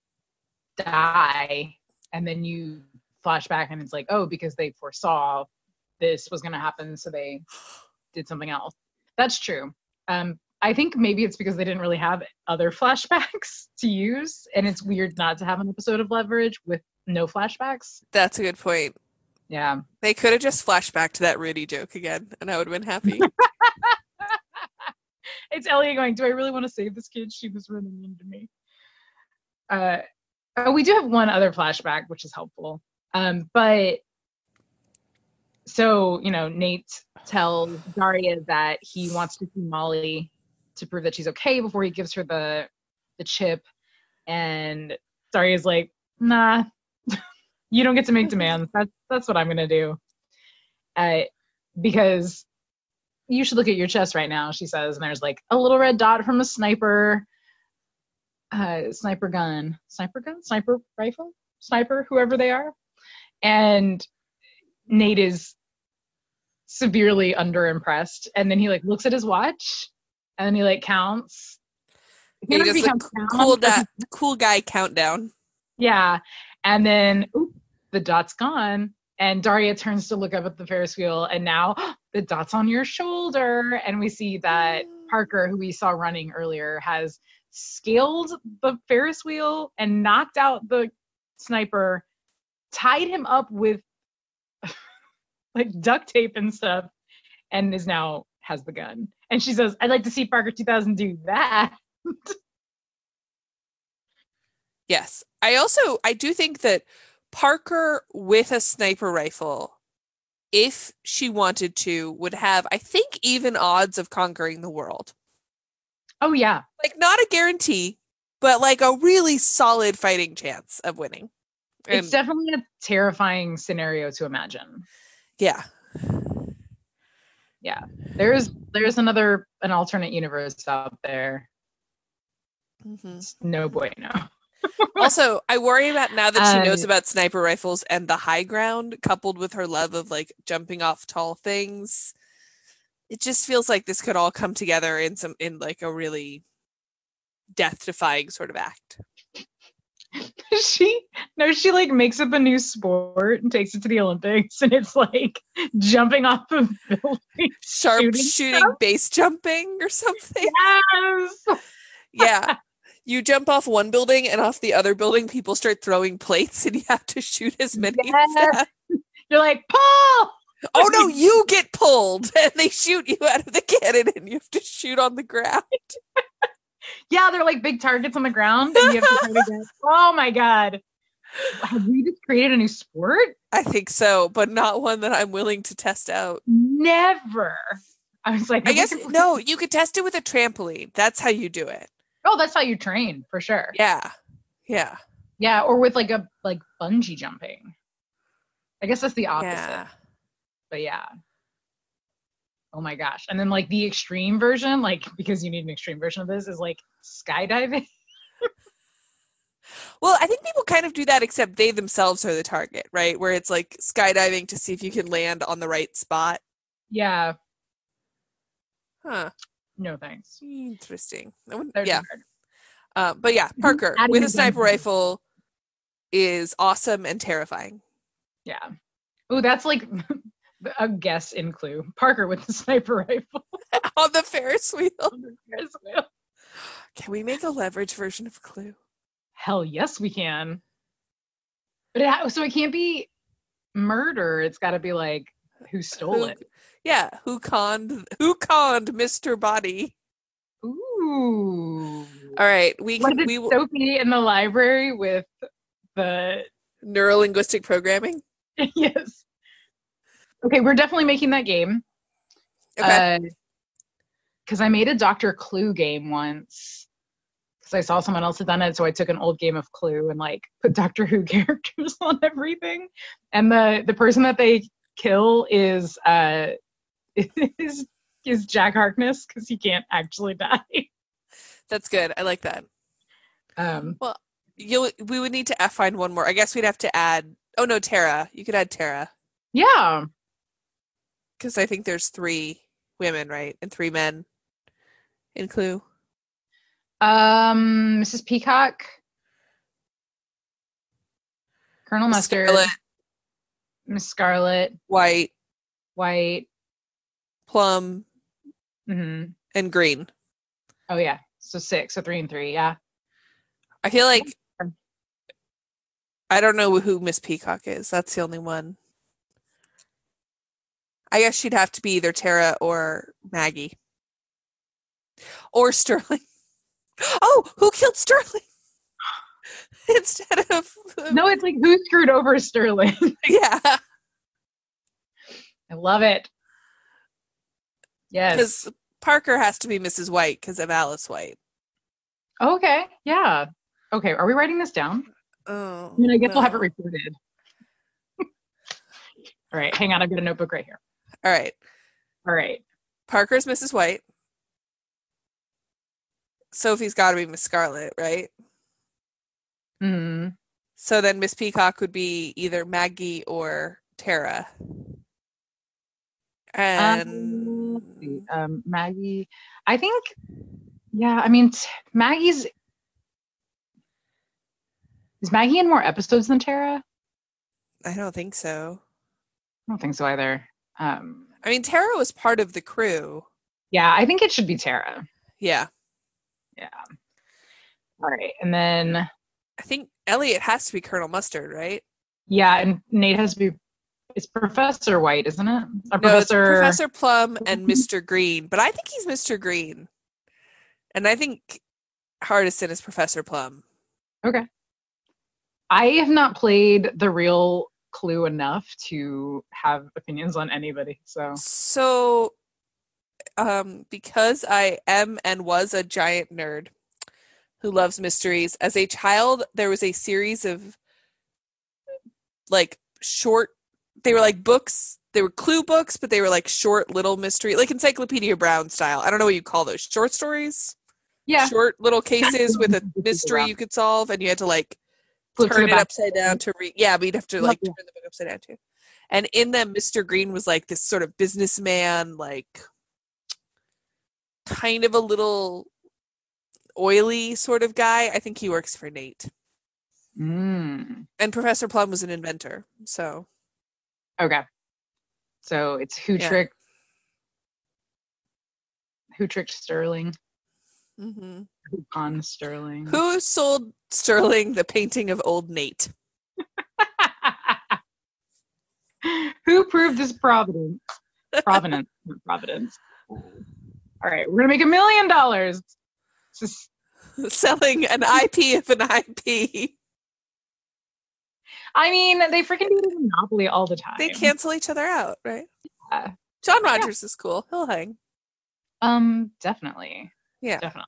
die? And then you flash back and it's like, oh, because they foresaw this was going to happen, so they did something else. That's true. Um, I think maybe it's because they didn't really have other flashbacks to use, and it's weird not to have an episode of Leverage with no flashbacks. That's a good point. Yeah. They could have just flashed back to that Rudy joke again, and I would have been happy. It's Elliot going, do I really want to save this kid? She was running into me. Uh, oh, we do have one other flashback, which is helpful. Um, but so, you know, Nate tells Daria that he wants to see Molly to prove that she's okay before he gives her the the chip. And Daria's like, nah. You don't get to make demands. That's that's what I'm gonna do. Uh, because you should look at your chest right now, she says, and there's like a little red dot from a sniper, uh, sniper gun, sniper gun, sniper rifle, sniper, whoever they are. And Nate is severely underimpressed, and then he like looks at his watch, and then he like counts. He does like cool da- cool guy countdown. Yeah. And then oop, the dot's gone, and Daria turns to look up at the Ferris wheel, and now the dot's on your shoulder. And we see that Parker, who we saw running earlier, has scaled the Ferris wheel and knocked out the sniper, tied him up with like duct tape and stuff, and is now has the gun. And she says, I'd like to see Parker two thousand do that. Yes. I also, I do think that Parker with a sniper rifle, if she wanted to, would have, I think, even odds of conquering the world. Oh, yeah. Like, not a guarantee, but like a really solid fighting chance of winning. And it's definitely a terrifying scenario to imagine. Yeah. Yeah. There's, there's another, an alternate universe out there. Mm-hmm. No bueno. Also, I worry about now that she um, knows about sniper rifles and the high ground, coupled with her love of like jumping off tall things. it just feels like this could all come together in some in like a really death-defying sort of act. she no, she like makes up a new sport and takes it to the Olympics, and it's like jumping off of buildings, Sharp shooting, shooting base jumping or something. Yes. Yeah. You jump off one building and off the other building, people start throwing plates and you have to shoot as many Yes. of them. You're like, Paul! Oh no, you get pulled and they shoot you out of the cannon and you have to shoot on the ground. Yeah, they're like big targets on the ground and you have to try to get. Oh my God. Have we just created a new sport? I think so, but not one that I'm willing to test out. Never. I was like, I guess, no, you could test it with a trampoline. That's how you do it. Oh, that's how you train for sure. Yeah. Yeah. Yeah. Or with like a, like bungee jumping. I guess that's the opposite. Yeah. But yeah. Oh my gosh. And then like the extreme version, like because you need an extreme version of this, is like skydiving. Well, I think people kind of do that, except they themselves are the target, right? Where it's like skydiving to see if you can land on the right spot. Yeah. Huh. No thanks. Interesting. They're yeah. Uh, but yeah, Parker with a sniper rifle is awesome and terrifying. Yeah. Oh, that's like a guess in Clue. Parker with the sniper rifle. On the Ferris wheel. On the Ferris wheel. Can we make a leverage version of Clue? Hell yes, we can. But it ha- so it can't be murder. It's got to be like who stole who, it. Yeah, who conned? Who conned Mister Body? Ooh. All right, we Was can. it We will. Sophie in the library with the neurolinguistic programming. Yes. Okay, we're definitely making that game. Okay. Because uh, I made a Doctor Clue game once. Because I saw someone else had done it, so I took an old game of Clue and like put Doctor Who characters on everything. And the the person that they kill is uh is is Jack Harkness because he can't actually die. That's good. I like that. Um. Well, you we would need to find one more. I guess we'd have to add. Oh no, Tara. You could add Tara. Yeah. Because I think there's three women, right, and three men in Clue. Um, Missus Peacock, Colonel Miss Mustard, Scarlet, Miss Scarlet, White, White, Plum, mm-hmm. and Green. Oh yeah, so six, so three and three, yeah. I feel like I don't know who Miss Peacock is. That's the only one. I guess she'd have to be either Tara or Maggie. Or Sterling. Oh, who killed Sterling? Instead of... No, it's like, who screwed over Sterling? Yeah. I love it. Yes. Because Parker has to be Missus White because of Alice White. Okay, yeah. Okay, are we writing this down? Oh, I mean, I guess no. we'll have it recorded. All right, hang on, I've got a notebook right here. All right. All right. Parker's Missus White. Sophie's got to be Miss Scarlet, right? Mm-hmm. So then Miss Peacock would be either Maggie or Tara. And um, um, Maggie, I think, yeah, I mean, t- Maggie's, is Maggie in more episodes than Tara? I don't think so. I don't think so either. Um, I mean, Tara was part of the crew. yeah, I think it should be Tara. Yeah. Yeah. All right. And then I think Elliot has to be Colonel Mustard, right? yeah, and Nate has to be, it's Professor White, isn't it? No, Or Professor... it's Professor Plum and Mister Green, but I think he's Mister Green. And I think Hardison is Professor Plum. Okay. I have not played the real Clue enough to have opinions on anybody, so. So, um, because I am and was a giant nerd who loves mysteries, as a child, there was a series of, like, short, they were like books, they were Clue books, but they were like short little mystery, like Encyclopedia Brown style. I don't know what you call those. Short stories? Yeah. Short little cases with a mystery you could solve, and you had to, like, Flip turn it back. upside down to read. Yeah, but you'd have to, like, turn the book upside down, too. And in them, Mister Green was, like, this sort of businessman, like, kind of a little oily sort of guy. I think he works for Nate. Mm. And Professor Plum was an inventor, so. Okay. So it's who Yeah. tricked who tricked Sterling? Mm-hmm. Who conned Sterling? Who sold Sterling the painting of old Nate? Who proved his providence? Provenance, not Providence. All right, we're gonna make a million dollars. Just selling an I P of an I P. I mean, they freaking do it in Monopoly all the time. They cancel each other out, right? Yeah. John Rogers yeah. is cool. He'll hang. Um, definitely. Yeah. Definitely.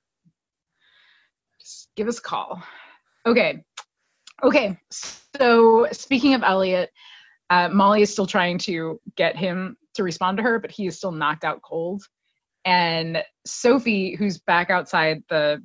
Just give us a call. Okay. Okay. So speaking of Elliot, uh, Molly is still trying to get him to respond to her, but he is still knocked out cold. And Sophie, who's back outside the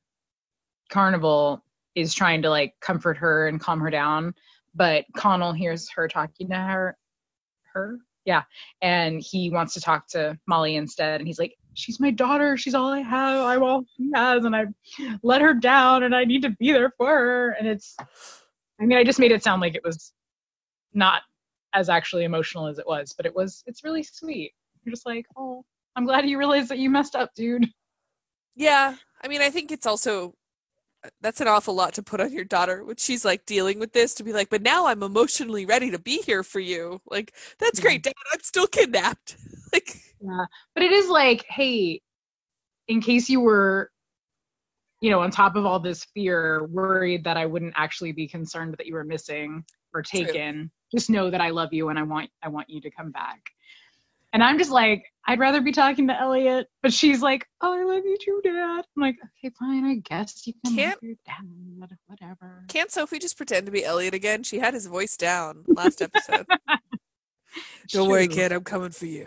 carnival, is trying to like comfort her and calm her down. But Connell hears her talking to her. Her? Yeah. And he wants to talk to Molly instead. And he's like, she's my daughter. She's all I have. I'm all she has. And I've let her down and I need to be there for her. And it's, I mean, I just made it sound like it was not as actually emotional as it was, but it was, it's really sweet. You're just like, oh, I'm glad you realized that you messed up, dude. Yeah. I mean, I think it's also, that's an awful lot to put on your daughter when she's like dealing with this, to be like, but now I'm emotionally ready to be here for you. Like, that's yeah. great, Dad. I'm still kidnapped. Like, yeah. But it is like, hey, in case you were, you know, on top of all this fear, worried that I wouldn't actually be concerned that you were missing or taken, True. Just know that I love you and I want I want you to come back. And I'm just like, I'd rather be talking to Elliot, but she's like, oh, I love you too, Dad. I'm like, okay, fine, I guess you can can't, love your dad, whatever. Can't Sophie just pretend to be Elliot again? She had his voice down last episode. Don't worry, kid, I'm coming for you.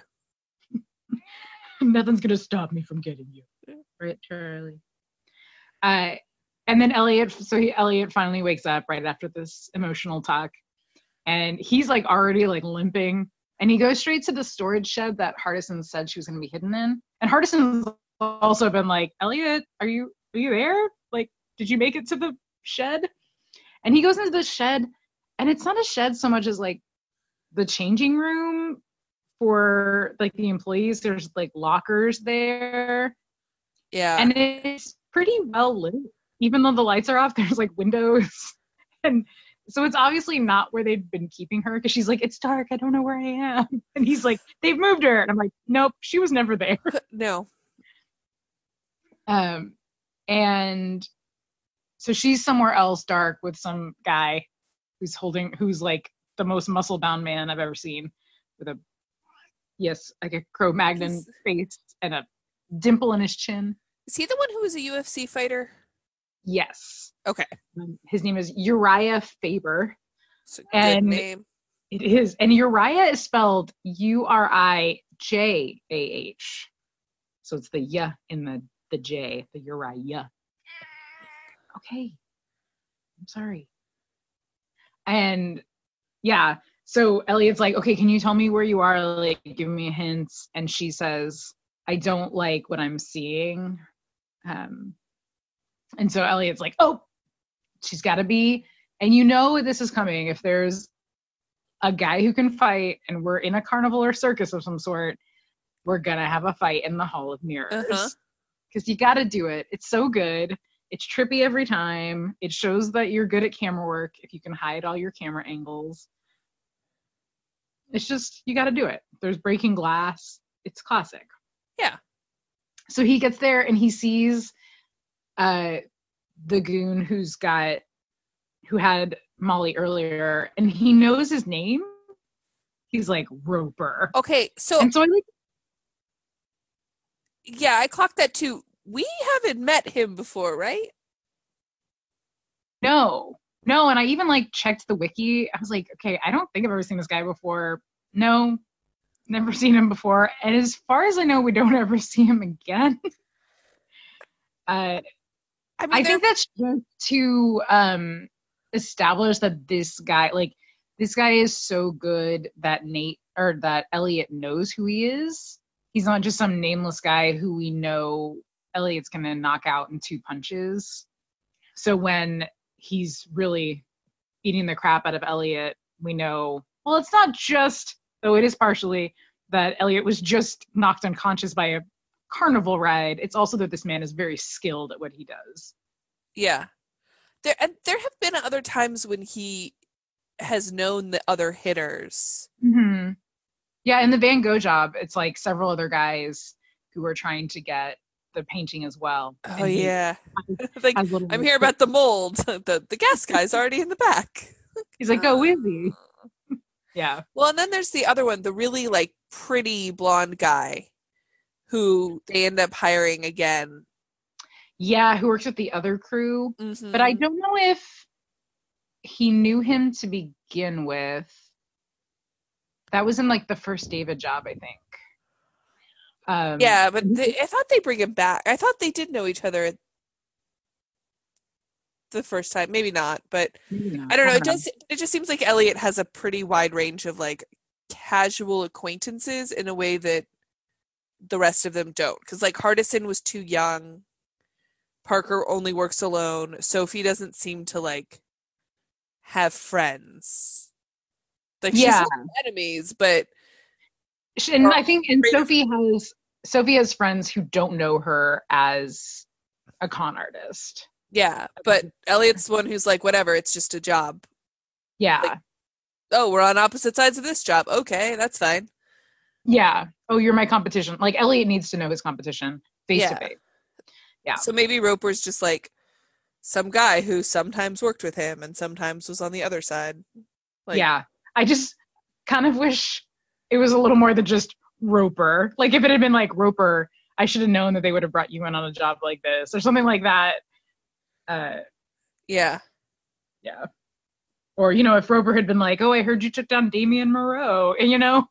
Nothing's gonna stop me from getting you. Right, Charlie? Uh, and then Elliot, so he, Elliot finally wakes up right after this emotional talk. And he's like already like limping. And he goes straight to the storage shed that Hardison said she was going to be hidden in. And Hardison's also been like, Elliot, are you are you there? Like, did you make it to the shed? And he goes into the shed, and it's not a shed so much as like the changing room for like the employees. There's like lockers there. Yeah. And it's pretty well lit. Even though the lights are off, there's like windows. And so it's obviously not where they've been keeping her, because she's like, it's dark, I don't know where I am. And he's like, they've moved her. And I'm like, nope, she was never there. No. Um, and so she's somewhere else dark with some guy who's holding, who's like the most muscle-bound man I've ever seen, with a, yes, like a Cro-Magnon he's... face and a dimple in his chin. Is he the one who was a U F C fighter? Yes. Okay. Um, his name is Uriah Faber. It's a good and name. It is. And Uriah is spelled U R I J A H. So it's the Y in the, the J, the Uriah. Okay. I'm sorry. And yeah, so Elliot's like, okay, can you tell me where you are? Like, give me a hint. And she says, I don't like what I'm seeing. Um, and so Elliot's like, oh, she's got to be, and you know this is coming. If there's a guy who can fight and we're in a carnival or circus of some sort, we're going to have a fight in the Hall of Mirrors. Because uh-huh. you got to do it. It's so good. It's trippy every time. It shows that you're good at camera work if you can hide all your camera angles. It's just, you got to do it. There's breaking glass. It's classic. Yeah. So he gets there and he sees uh, the goon who's got, who had Molly earlier, and he knows his name. He's like, Roper. Okay, so. And so I like. Yeah, I clocked that too. We haven't met him before, right? No. No, and I even like checked the wiki. I was like, okay, I don't think I've ever seen this guy before. No, never seen him before. And as far as I know, we don't ever see him again. uh, I, mean, I think that's just to um, establish that this guy, like, this guy is so good that Nate, or that Elliot knows who he is. he's not just some nameless guy who we know Elliot's going to knock out in two punches. So when he's really eating the crap out of Elliot, we know, well, it's not just, though it is partially, that Elliot was just knocked unconscious by a carnival ride. It's also that this man is very skilled at what he does. Yeah. There and there have been other times when he has known the other hitters. Mm-hmm. Yeah, in the Van Gogh job, it's like several other guys who are trying to get the painting as well. Oh, yeah. Has, like, has I'm here about the mold. the The gas guy's already in the back. He's like, oh, is he? Yeah. Well, and then there's the other one, the really, like, pretty blonde guy who they end up hiring again. Yeah, who works with the other crew. Mm-hmm. But I don't know if he knew him to begin with. That was in, like, the first David job, I think. Um, yeah, but they, I thought they bring him back. I thought they did know each other the first time. Maybe not, but not. I don't know. I It don't does. It just seems like Elliot has a pretty wide range of like casual acquaintances in a way that the rest of them don't. Because like Hardison was too young. Parker only works alone. Sophie doesn't seem to like have friends. Like yeah. she's not enemies, but and I think and Sophie has Sophie has friends who don't know her as a con artist. Yeah, but Elliot's the one who's like, whatever, it's just a job. Yeah. Like, oh, we're on opposite sides of this job. Okay, that's fine. Yeah. Oh, you're my competition. Like Elliot needs to know his competition face yeah. to face. Yeah. So maybe Roper's just like some guy who sometimes worked with him and sometimes was on the other side. Like, yeah. I just kind of wish it was a little more than just Roper. Like if it had been like Roper, I should have known that they would have brought you in on a job like this or something like that. Uh, yeah. Yeah. Or, you know, if Roper had been like, oh, I heard you took down Damien Moreau, and you know.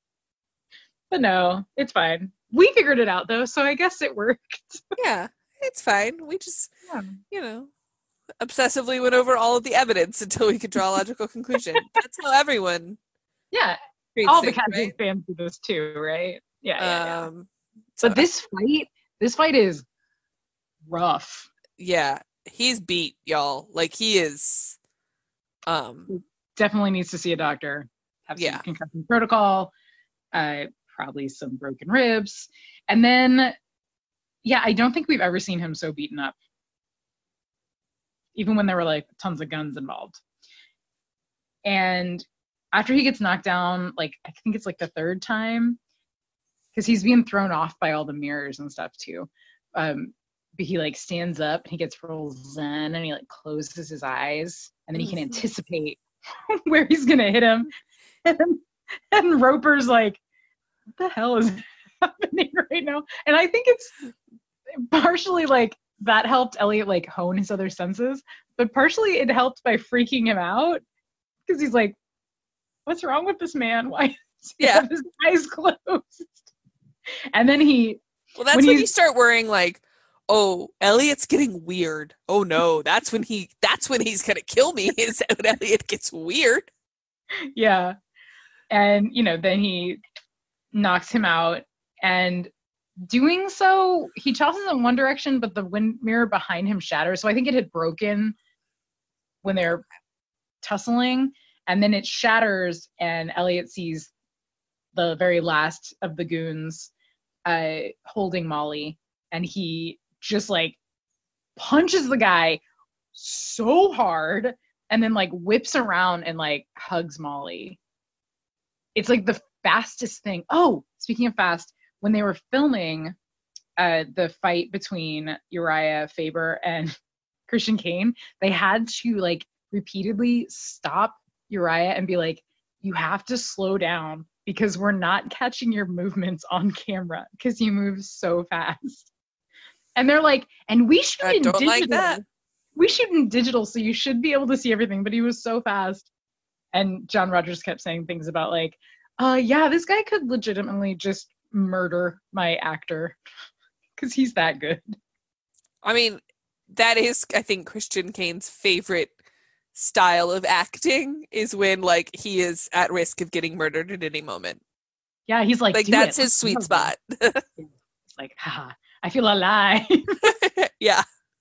But no, it's fine. We figured it out, though, so I guess it worked. Yeah, it's fine. We just, yeah. you know, obsessively went over all of the evidence until we could draw a logical conclusion. That's how everyone. Yeah. All the things, casual right? fans do this too, right? Yeah. yeah, um, yeah. So but this fight, this fight is rough. Yeah, he's beat, y'all. Like he is. Um, definitely needs to see a doctor. Have some yeah. concussion protocol. Uh, probably some broken ribs, and then, yeah, I don't think we've ever seen him so beaten up. Even when there were like tons of guns involved. And after he gets knocked down, like I think it's like the third time, because he's being thrown off by all the mirrors and stuff too. Um, but he like stands up and he gets real zen and he like closes his eyes and then he can anticipate where he's gonna hit him. And, and Roper's like, what the hell is happening right now? And I think it's partially like that helped Elliot like hone his other senses, but partially it helped by freaking him out because he's like, what's wrong with this man? Why does he yeah. have his eyes closed? And then he well that's when, when you start worrying like, oh, Elliot's getting weird. Oh no, that's when he that's when he's gonna kill me, is when Elliot gets weird. Yeah. And you know, then he knocks him out, and doing so, he tosses in one direction, but the wind mirror behind him shatters. So I think it had broken when they're tussling, and then it shatters, and Elliot sees the very last of the goons uh, holding Molly, and he just like punches the guy so hard, and then like whips around and like hugs Molly. It's like the fastest thing. Oh, speaking of fast, when they were filming uh, the fight between Uriah Faber and Christian Kane, they had to like repeatedly stop Uriah and be like, you have to slow down because we're not catching your movements on camera because you move so fast. And they're like, and we shoot I in don't digital. Like that. We shoot in digital, so you should be able to see everything, but he was so fast. And John Rogers kept saying things about like, uh, yeah, this guy could legitimately just murder my actor because he's that good. I mean, that is, I think, Christian Kane's favorite style of acting is when like he is at risk of getting murdered at any moment. Yeah, he's like, Like, do that's it. his Let's sweet go. spot. It's like, haha, I feel alive. Yeah.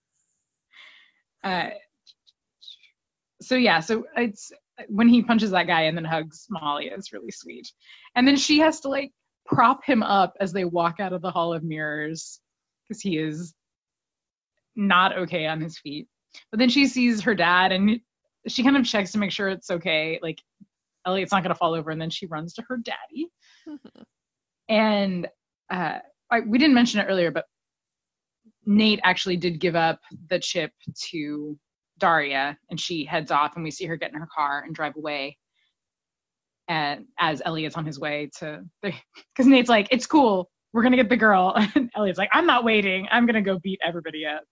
Uh, so yeah, so it's when he punches that guy and then hugs Molly, it's really sweet. And then she has to like prop him up as they walk out of the Hall of Mirrors because he is not okay on his feet. But then she sees her dad and she kind of checks to make sure it's okay. Like Elliot's not going to fall over. And then she runs to her daddy. Mm-hmm. And uh, I, we didn't mention it earlier, but Nate actually did give up the chip to Daria, and she heads off, and we see her get in her car and drive away. And as Elliot's on his way to, because Nate's like, "It's cool, we're gonna get the girl," and Elliot's like, "I'm not waiting. I'm gonna go beat everybody up."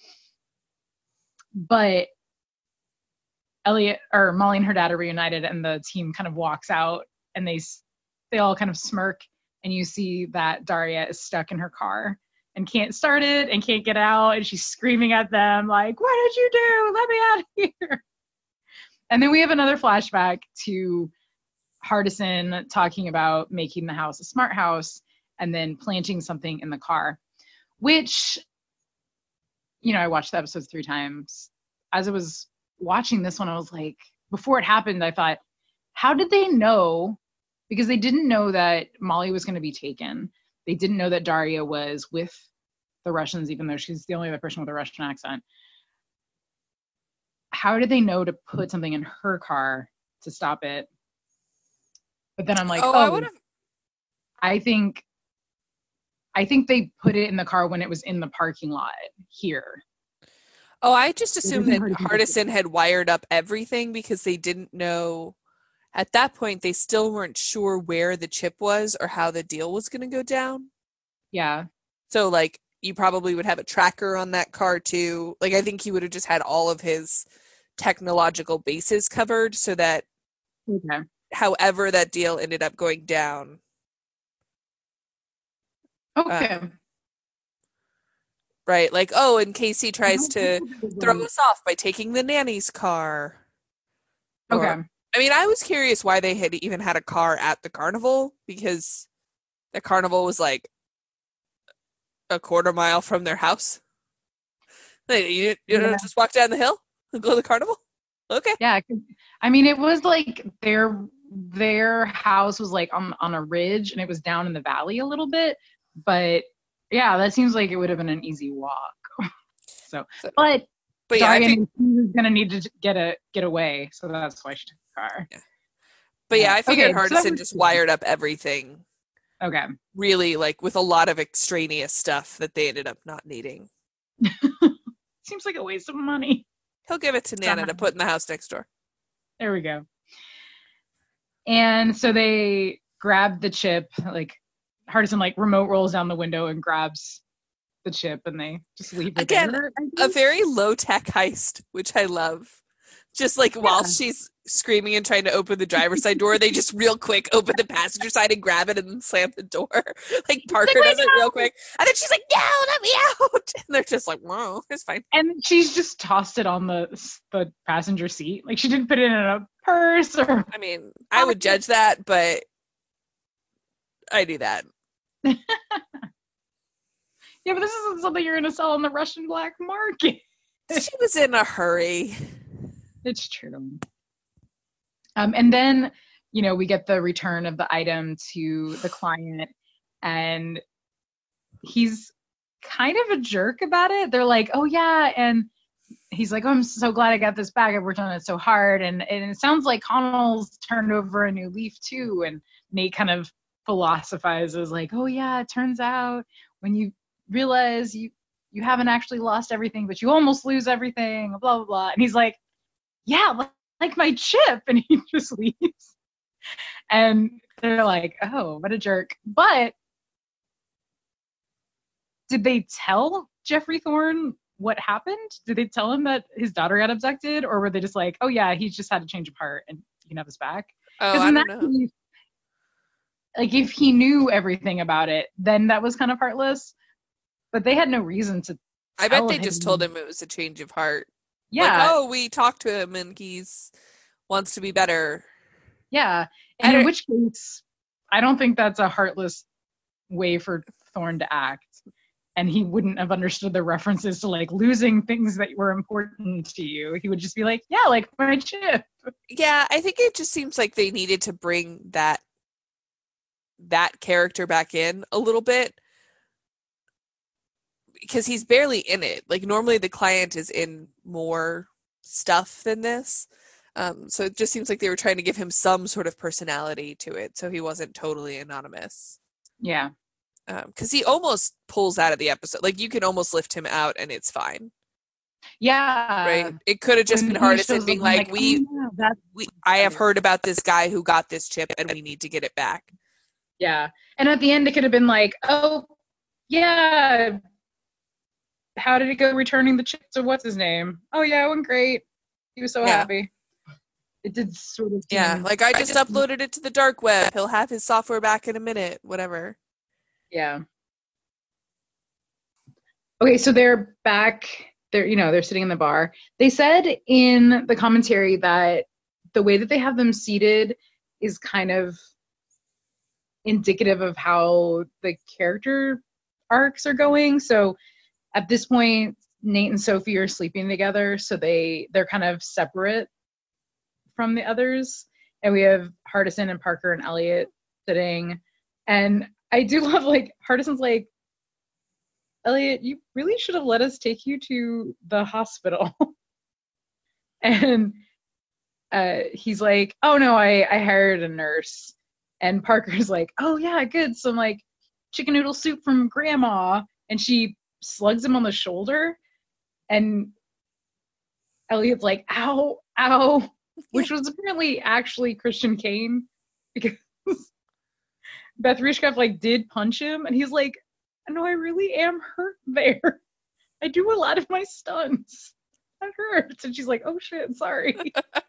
But Elliot or Molly and her dad are reunited, and the team kind of walks out, and they they all kind of smirk, and you see that Daria is stuck in her car and can't start it and can't get out, and she's screaming at them like, "What did you do? Let me out of here!" And then we have another flashback to Hardison talking about making the house a smart house and then planting something in the car, which, you know, I watched the episodes three times. As I was watching this one, I was like, before it happened, I thought, how did they know? Because they didn't know that Molly was going to be taken. They didn't know that Daria was with the Russians, even though she's the only other person with a Russian accent. How did they know to put something in her car to stop it? But then I'm like, oh, oh I would have. I think, I think they put it in the car when it was in the parking lot here. Oh, I just assumed that Hardison had wired up everything because they didn't know. At that point, they still weren't sure where the chip was or how the deal was going to go down. Yeah. So, like, you probably would have a tracker on that car, too. Like, I think he would have just had all of his technological bases covered so that okay. however that deal ended up going down. Okay. Um, right. Like, oh, and Casey tries to throw us off by taking the nanny's car. Or, okay. I mean, I was curious why they had even had a car at the carnival, because the carnival was like a quarter mile from their house. Like, you you yeah. just walk down the hill and go to the carnival? Okay. Yeah. I mean, it was like their their house was like on, on a ridge, and it was down in the valley a little bit. But yeah, that seems like it would have been an easy walk. so, so, but, but yeah, Daria I think was gonna need to get a get away, so that's why she took the car. Yeah. But yeah, I figured okay, Hardison so just cool. wired up everything. Okay. Really, like with a lot of extraneous stuff that they ended up not needing. Seems like a waste of money. He'll give it to Nana Somehow. to put in the house next door. There we go. And so they grab the chip, like Hardison like remote rolls down the window and grabs the chip, and they just leave it Again, there. A very low-tech heist, which I love. Just like yeah. while she's screaming and trying to open the driver's side door, they just real quick open the passenger side and grab it and then slam the door. Like Parker like, does it real quick. And then she's like, no, let me out. And they're just like, whoa, it's fine. And she's just tossed it on the the passenger seat. Like she didn't put it in a purse or. I mean, I would judge that, but I do that. Yeah, but this isn't something you're going to sell on the Russian black market. She was in a hurry. It's true. Um, and then, you know, we get the return of the item to the client, and he's kind of a jerk about it. They're like, oh, yeah. And he's like, oh, I'm so glad I got this back. I've worked on it so hard. And, and it sounds like Connell's turned over a new leaf, too. And Nate kind of philosophizes like, oh, yeah, it turns out when you realize you, you haven't actually lost everything, but you almost lose everything, blah, blah, blah. And he's like, yeah, like my chip. And he just leaves. And they're like, oh, what a jerk. But did they tell Jeffrey Thorne what happened? Did they tell him that his daughter got abducted? Or were they just like, oh, yeah, he's just had a change of heart and you can have us back? Oh, I don't know. Case, like, if he knew everything about it, then that was kind of heartless. But they had no reason to I bet they him. just told him it was a change of heart. Yeah. Like, oh, we talked to him and he's wants to be better. Yeah. And in which case, I don't think that's a heartless way for Thorne to act. And he wouldn't have understood the references to like losing things that were important to you. He would just be like, yeah, like my chip. Yeah, I think it just seems like they needed to bring that that character back in a little bit because he's barely in it. Like normally the client is in more stuff than this. Um, so it just seems like they were trying to give him some sort of personality to it so he wasn't totally anonymous. Yeah. Because um, he almost pulls out of the episode. Like you can almost lift him out and it's fine. Yeah. Right? It could have just when been Hardison being like, like, we, oh, yeah, we, I have heard about this guy who got this chip and we need to get it back. Yeah. And at the end, it could have been like, oh, yeah, how did it go returning the chip to what's his name? Oh, yeah, it went great. He was so yeah. happy. It did sort of. Yeah, like I just, I just uploaded it to the dark web. He'll have his software back in a minute, whatever. Yeah. Okay, so they're back. They're, you know, they're sitting in the bar. They said in the commentary that the way that they have them seated is kind of indicative of how the character arcs are going. So at this point, Nate and Sophie are sleeping together, so they they're kind of separate from the others. And we have Hardison and Parker and Elliot sitting. And I do love, like, Hardison's like, Elliot, you really should have let us take you to the hospital. And uh, he's like, oh no, I, I hired a nurse. And Parker's like, oh yeah, good. Some like chicken noodle soup from grandma. And she slugs him on the shoulder. And Elliot's like, ow, ow. Which was apparently actually Christian Kane. Because Beth Rishkoff like did punch him. And he's like, no, I really am hurt there. I do a lot of my stunts. That hurts. And she's like, oh shit, sorry.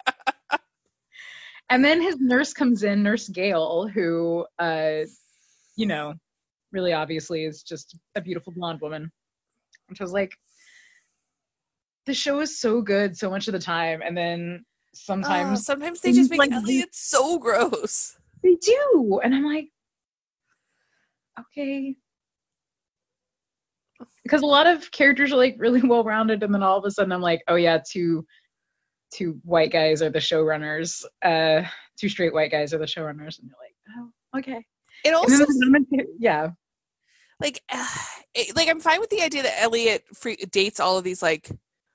And then his nurse comes in, Nurse Gail, who, uh, you know, really obviously is just a beautiful blonde woman. Which was like, the show is so good so much of the time. And then sometimes... Uh, sometimes they just make like, Elliot so gross. They do. And I'm like, okay. Because a lot of characters are like really well-rounded. And then all of a sudden I'm like, oh yeah, two... two white guys are the showrunners, uh, two straight white guys are the showrunners, and you're like, oh, okay. It also, yeah, like, uh, it, like I'm fine with the idea that Elliot free, dates all of these like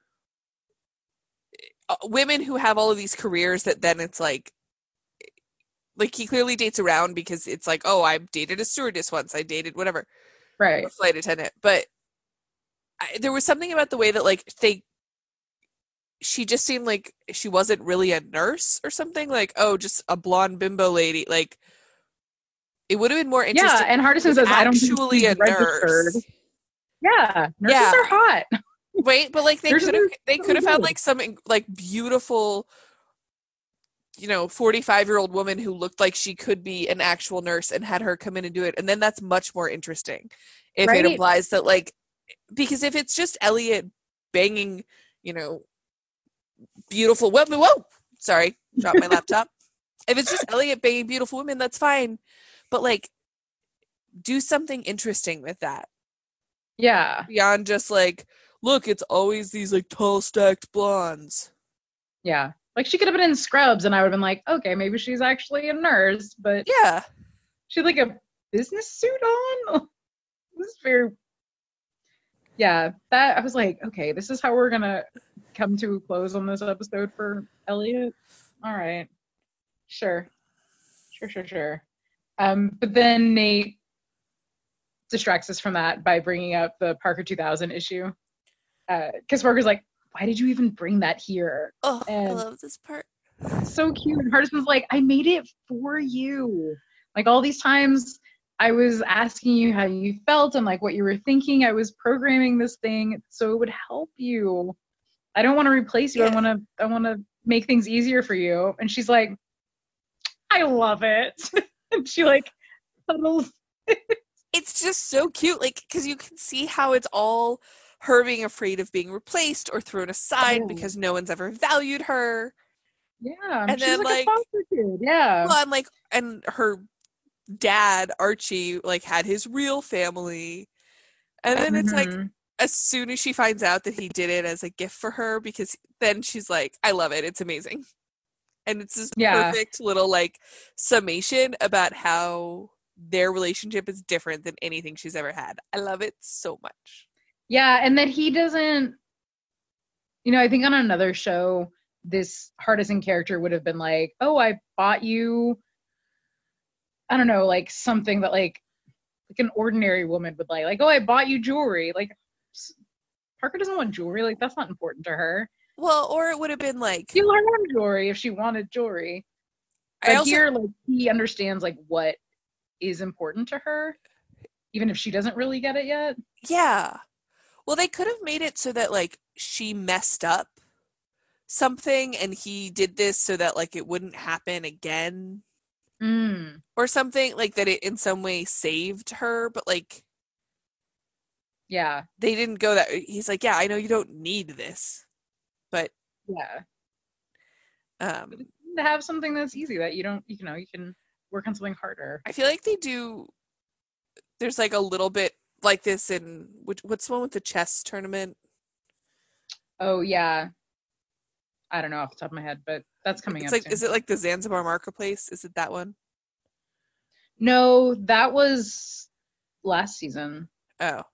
uh, women who have all of these careers that then it's like, like he clearly dates around because it's like, oh, I dated a stewardess once, I dated whatever, right, a flight attendant, but I, there was something about the way that like they. She just seemed like she wasn't really a nurse or something. Like, oh, just a blonde bimbo lady. Like, it would have been more interesting. Yeah, and Hardison says, I don't actually a registered. Nurse. Yeah, nurses yeah. are hot. Right, but like they could have, they could have had like some like beautiful, you know, forty-five-year-old woman who looked like she could be an actual nurse and had her come in and do it, and then that's much more interesting. If right? It implies that like, because if it's just Elliot banging, you know. Beautiful women. Whoa, sorry, dropped my laptop. If it's just Elliot banging beautiful women, that's fine. But like, do something interesting with that. Yeah. Beyond just like, look, it's always these like tall, stacked blondes. Yeah. Like she could have been in Scrubs, and I would have been like, okay, maybe she's actually a nurse, but yeah, she had like a business suit on. This is very. Yeah, that I was like, okay, this is how we're gonna come to a close on this episode for Elliot. All right, sure, sure, sure, sure. Um, but then Nate distracts us from that by bringing up the Parker two thousand issue, because uh, Parker's like, "Why did you even bring that here?" Oh, and I love this part. So cute. And Hardison's like, "I made it for you." Like all these times. I was asking you how you felt and like what you were thinking. I was programming this thing so it would help you. I don't want to replace you. Yeah. I want to I want to make things easier for you. And she's like, I love it. And she like cuddles. It's just so cute, like because you can see how it's all her being afraid of being replaced or thrown aside oh. because no one's ever valued her. Yeah, and she's then like, like a foster kid. Yeah, well, and like and her. dad, Archie, like had his real family. And then it's like, Mm-hmm. as soon as she finds out that he did it as a gift for her, because then she's like, I love it. It's amazing. And it's this Yeah. perfect little like summation about how their relationship is different than anything she's ever had. I love it so much. Yeah, and that he doesn't, you know, I think on another show, this Hardison character would have been like, oh, I bought you, I don't know, like something that like like an ordinary woman would like, like, oh, I bought you jewelry. Like Parker doesn't want jewelry, like that's not important to her. Well, or it would have been like, She'll learn jewelry if she wanted jewelry. I But also, here, like he understands like what is important to her, even if she doesn't really get it yet. yeah. Well, they could have made it so that like she messed up something and he did this so that like it wouldn't happen again. Mm. Or something like that it in some way saved her, but like Yeah. they didn't go that. He's like, yeah, I know you don't need this, but Yeah. um To have something that's easy that you don't, you know, you can work on something harder. I feel like they do. There's like a little bit like this in which what's the one with the chess tournament? Oh yeah, I don't know off the top of my head, but that's coming It's up like, soon. is it like the Zanzibar Marketplace? Is it that one? No, that was last season. Oh,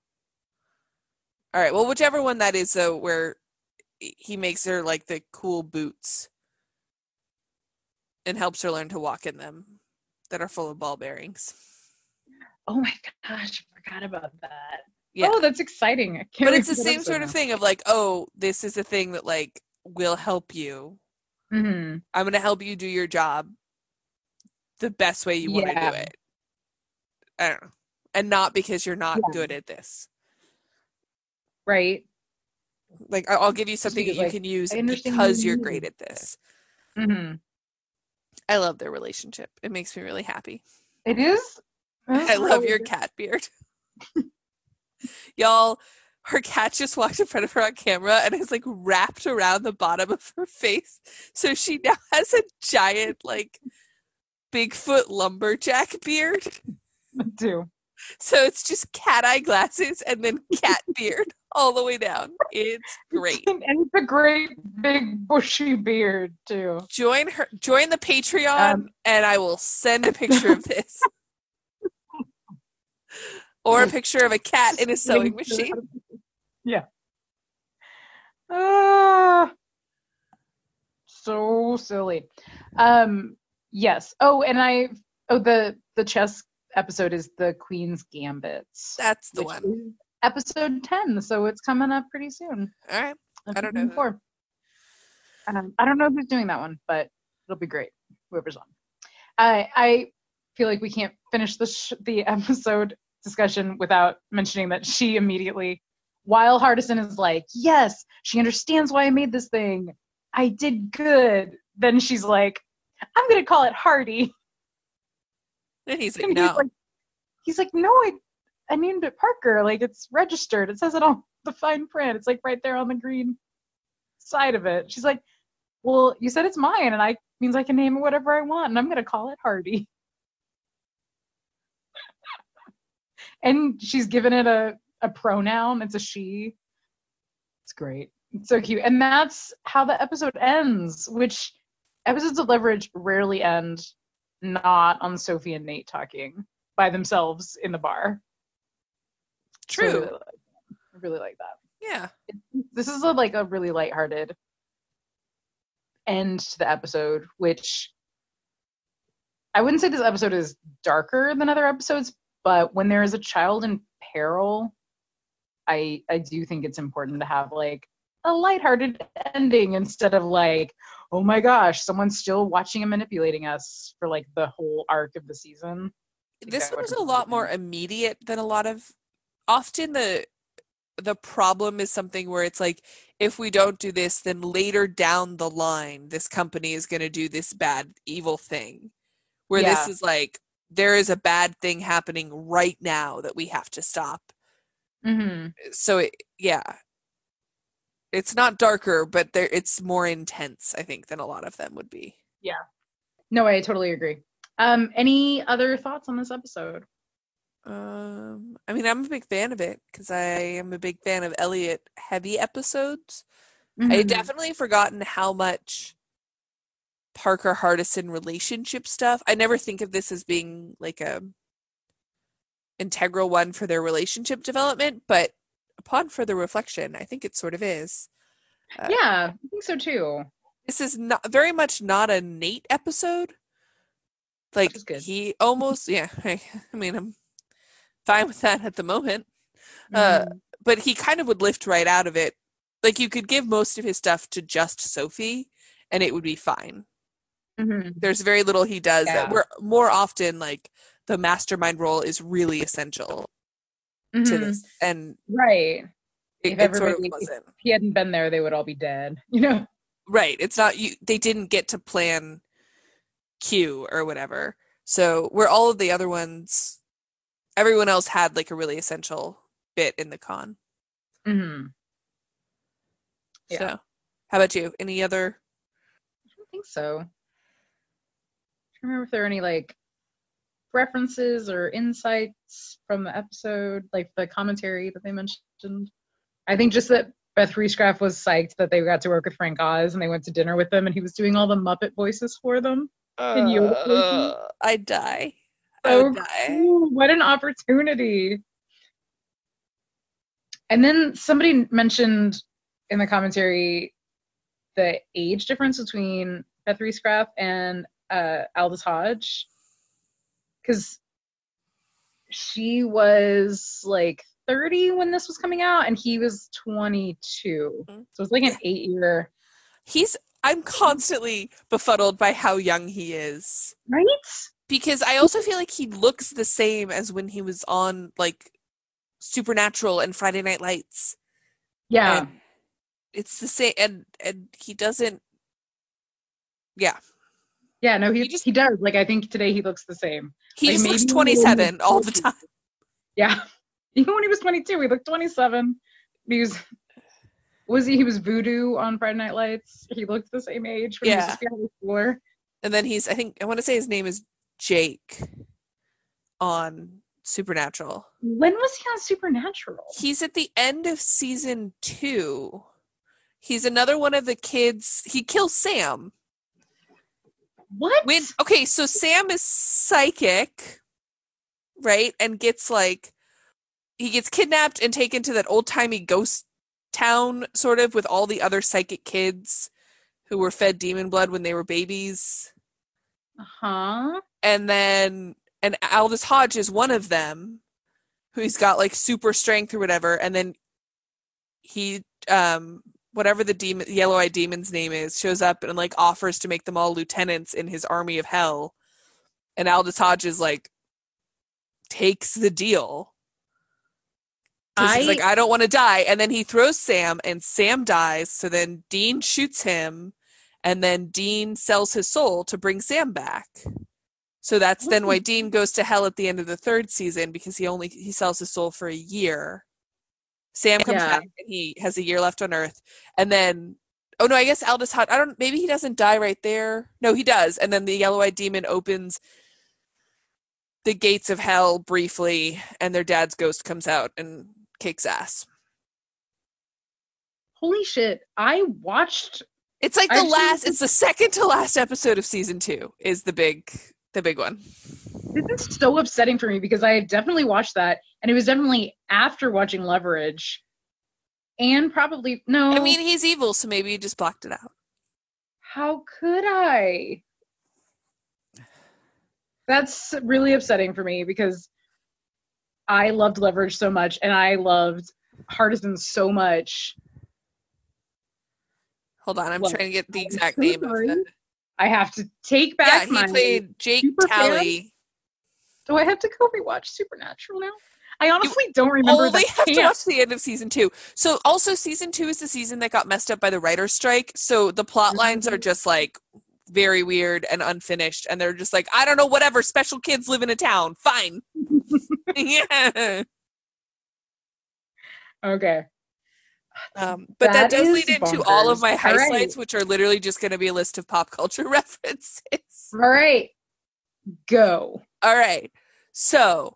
all right. Well, whichever one that is, though, where he makes her like the cool boots and helps her learn to walk in them that are full of ball bearings. Oh my gosh, I forgot about that. Yeah. Oh, that's exciting. I can't But wait it's the for that same sort of episode thing of like, oh, this is a thing that like will help you. now. Mm-hmm. I'm going to help you do your job the best way you want to do Yeah. it. I don't know. And not because you're not Yeah. good at this. Right. Like, I- I'll give you something that because, you like, can use I understand because you you're need great it. at this. Mm-hmm. I love their relationship. It makes me really happy. It is. That's I love really your good. cat beard. Y'all, her cat just walked in front of her on camera and is like wrapped around the bottom of her face. So she now has a giant, like, Bigfoot lumberjack beard. too. So it's just cat eye glasses and then cat beard all the way down. It's great. And it's a great big bushy beard too. Join her, join the Patreon, Um, and I will send a picture of this. Or a picture of a cat in a sewing machine. Yeah. Ah, so silly. Um, yes. Oh, and I. Oh, the the chess episode is the Queen's Gambits. That's the which one. is episode ten, so it's coming up pretty soon. All right. I don't know. Four. Um, I don't know who's doing that one, but it'll be great. Whoever's on. I I feel like we can't finish the sh- the episode discussion without mentioning that she immediately, while Hardison is like, yes, she understands why I made this thing. I did good. Then she's like, I'm gonna call it Hardy. And he's like, And no. he's like, he's like, no, I I named it Parker. Like it's registered. It says it on the fine print. It's like right there on the green side of it. She's like, well, you said it's mine, and I means I can name it whatever I want, and I'm gonna call it Hardy. And she's given it a, a pronoun. It's a she. It's great. It's so cute. And that's how the episode ends, which episodes of Leverage rarely end not on Sophie and Nate talking by themselves in the bar. So I True. really like, I really like that. Yeah. This is a, like a really lighthearted end to the episode, which I wouldn't say this episode is darker than other episodes, but when there is a child in peril, I I do think it's important to have like a lighthearted ending instead of like, oh my gosh, someone's still watching and manipulating us for like the whole arc of the season. This one was a lot more immediate than a lot of often the the problem is something where it's like, if we don't do this, then later down the line, this company is going to do this bad, evil thing. Where yeah. this is like, there is a bad thing happening right now that we have to stop. Mm-hmm. So, it, yeah. It's not darker, but there it's more intense, I think, than a lot of them would be. Yeah. No, I totally agree. Um, any other thoughts on this episode? Um, I mean, I'm a big fan of it because I am a big fan of Elliot heavy episodes. I had Mm-hmm. definitely forgotten how much Parker Hardison relationship stuff. I never think of this as being like a integral one for their relationship development, but upon further reflection, I think it sort of is. Uh, Yeah, I think so too. this is not very much not a Nate episode. Which Like is good. he almost, yeah. I, I mean, I'm fine with that at the moment. Uh, Mm-hmm. but he kind of would lift right out of it. Like you could give most of his stuff to just Sophie, and it would be fine. Mm-hmm. There's very little he does Yeah. that. We're more often like the mastermind role is really essential to Mm-hmm. this, and Right. it, If it sort of everybody, if wasn't. he hadn't been there, they would all be dead. You know. Right. It's not you. They didn't get to plan Q or whatever. So where all of the other ones, everyone else had like a really essential bit in the con. Mm-hmm. Yeah. So, how about you? Any other? I don't think so. I don't remember if there are any like references or insights from the episode, like the commentary that they mentioned. I think just that Beth Riesgraff was psyched that they got to work with Frank Oz and they went to dinner with him and he was doing all the Muppet voices for them. In Yoda voices. Uh, I'd die. I So would die. cool. What an opportunity. And then somebody mentioned in the commentary the age difference between Beth Riesgraff and uh, Aldous Hodge. Because she was like thirty when this was coming out and he was twenty-two. Mhm. So it's like an eight year. He's I'm constantly befuddled by how young he is. Right? Because I also feel like he looks the same as when he was on like Supernatural and Friday Night Lights. Yeah. And it's the same and and he doesn't yeah. Yeah, no, he He just he does. Like I think today he looks the same. he Like, just looks maybe twenty-seven all the time. Yeah. Even when he was twenty-two, he looked twenty-seven. He was was he he was Voodoo on Friday Night Lights. He looked the same age when he was Yeah. just behind the floor. And then he's I think I want to say his name is Jake on Supernatural. When was he on Supernatural? He's at the end of season two. He's another one of the kids. He kills Sam. What? When okay, so Sam is psychic, right? And gets like he gets kidnapped and taken to that old-timey ghost town sort of with all the other psychic kids who were fed demon blood when they were babies. Uh-huh. And then and Aldous Hodge is one of them who's got like super strength or whatever, and then he um whatever the demon yellow-eyed demon's name is shows up and like offers to make them all lieutenants in his army of hell, and Aldous Hodge is like takes the deal because I he's like I don't want to die, and then he throws Sam and Sam dies, so then Dean shoots him and then Dean sells his soul to bring Sam back. So that's then why Dean goes to hell at the end of the third season, because he only he sells his soul for a year. Sam comes Yeah. back and he has a year left on Earth. And then, oh no, I guess Aldous Hodge, I don't, maybe he doesn't die right there. No, he does. And then the yellow-eyed demon opens the gates of hell briefly, and their dad's ghost comes out and kicks ass. Holy shit. I watched It's like the I've seen- last, it's the second to last episode of season two is the big, the big one. This is so upsetting for me because I had definitely watched that and it was definitely after watching Leverage. And probably no. I mean, he's evil, so maybe he just blocked it out. How could I? That's really upsetting for me because I loved Leverage so much and I loved Hardison so much. Hold on, I'm Well, trying to get the I'm exact so name sorry. of it. I have to take Yeah, back he my played Jake super fan. Talley. Do I have to go rewatch Supernatural now? I honestly don't remember Only the have to camp. watch the end of season two. So also season two is the season that got messed up by the writer's strike. So the plot lines are just like very weird and unfinished, and they're just like, I don't know, whatever. Special kids live in a town. Fine. Yeah. Okay. Um, but that, That does is lead into all of bonkers. my All right. highlights, which are literally just going to be a list of pop culture references. All right. Go. All right. So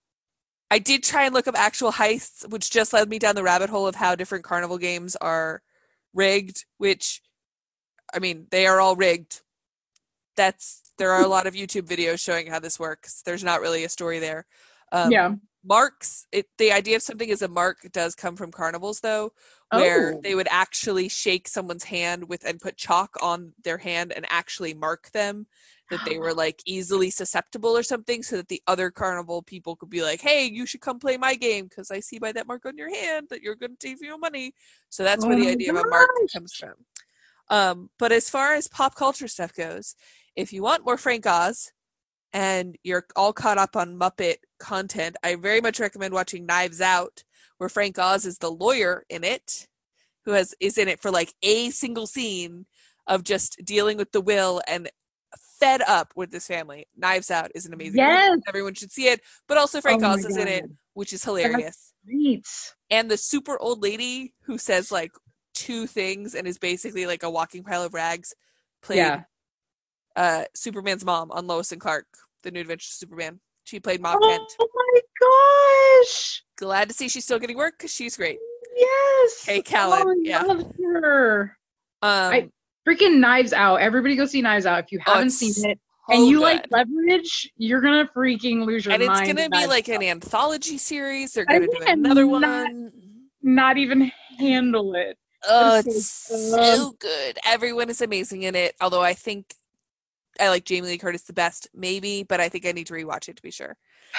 I did try and look up actual heists, which just led me down the rabbit hole of how different carnival games are rigged, which, I mean, they are all rigged. That's there are a lot of YouTube videos showing how this works. There's not really a story there. Um, Yeah. Marks, it, the idea of something as a mark does come from carnivals, though, where Oh. they would actually shake someone's hand with and put chalk on their hand and actually mark them, that they were like easily susceptible or something, so that the other carnival people could be like, hey, you should come play my game because I see by that mark on your hand that you're going to take your money. So that's Oh where the my idea of a mark gosh. comes from. Um, but as far as pop culture stuff goes, if you want more Frank Oz and you're all caught up on Muppet content, I very much recommend watching Knives Out, where Frank Oz is the lawyer in it, who has is in it for like a single scene of just dealing with the will and fed up with this family. Knives Out is an amazing Yes. movie. Everyone should see it. But also Frank Oh my Oz is in it, God. which is That's hilarious. great. And the super old lady who says like two things and is basically like a walking pile of rags played Yeah. uh, Superman's mom on Lois and Clark, The New Adventures of Superman. She played Ma Oh Kent. my gosh. Glad to see she's still getting work because she's great. Yes. Kay Callan, Oh, I yeah. love her. Um, I freaking Knives Out. Everybody go see Knives Out if you oh, haven't it's seen it. so And you good. like Leverage, you're gonna freaking lose your And it's mind. gonna at be Knives like Out. an anthology series. They're I gonna do can't another not- one. Not even handle it. Oh, It is it's so good. so good. Everyone is amazing in it. Although I think I like Jamie Lee Curtis the best, maybe, but I think I need to rewatch it to be sure.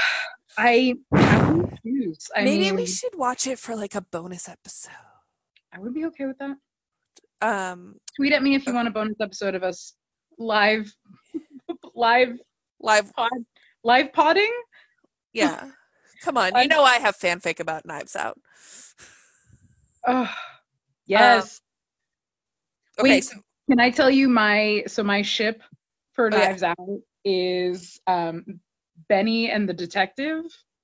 I how do you choose? I Maybe mean, we should watch it for like a bonus episode. I would be okay with that. Um, Tweet at me if you want a bonus episode of us live, live, live, pod, live podding. yeah. Come on, you I'm- know I have fanfic about Knives Out. Oh, yes. Um, okay, Wait, so can I tell you my so my ship for Oh, yeah. Knives Out is um Benny and the detective.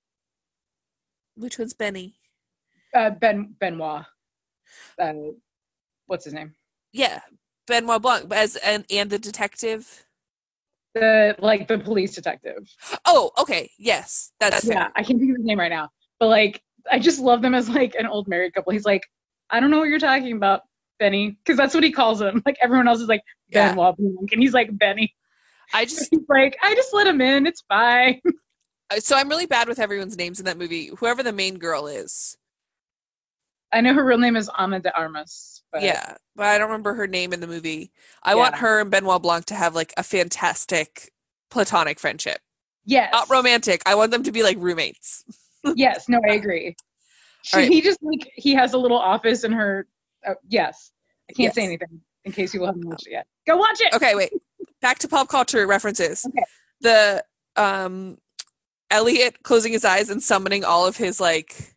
which one's Benny? Uh, Ben Benoit. Uh, what's his name? Yeah, Benoit Blanc as and and the detective. The like the police detective. Oh, okay, yes, that's Yeah, fair. I can't think of his name right now, but like I just love them as like an old married couple. He's like, I don't know what you're talking about, Benny, because that's what he calls him. Like everyone else is like Yeah. Benoit Blanc, and he's like Benny. I just He's like, I just let him in. It's fine. so I'm really bad with everyone's names in that movie. Whoever the main girl is, I know her real name is Ana de Armas. But yeah, but I don't remember her name in the movie. I want Yeah. her and Benoit Blanc to have like a fantastic platonic friendship, yes, not romantic. I want them to be like roommates. Yes, no, I agree. She, All right. He just like he has a little office in her. Uh, yes, I can't say Yes. anything in case people haven't watched it yet. Go watch it. Okay, wait. Back to pop culture references. Okay. The um Elliot closing his eyes and summoning all of his like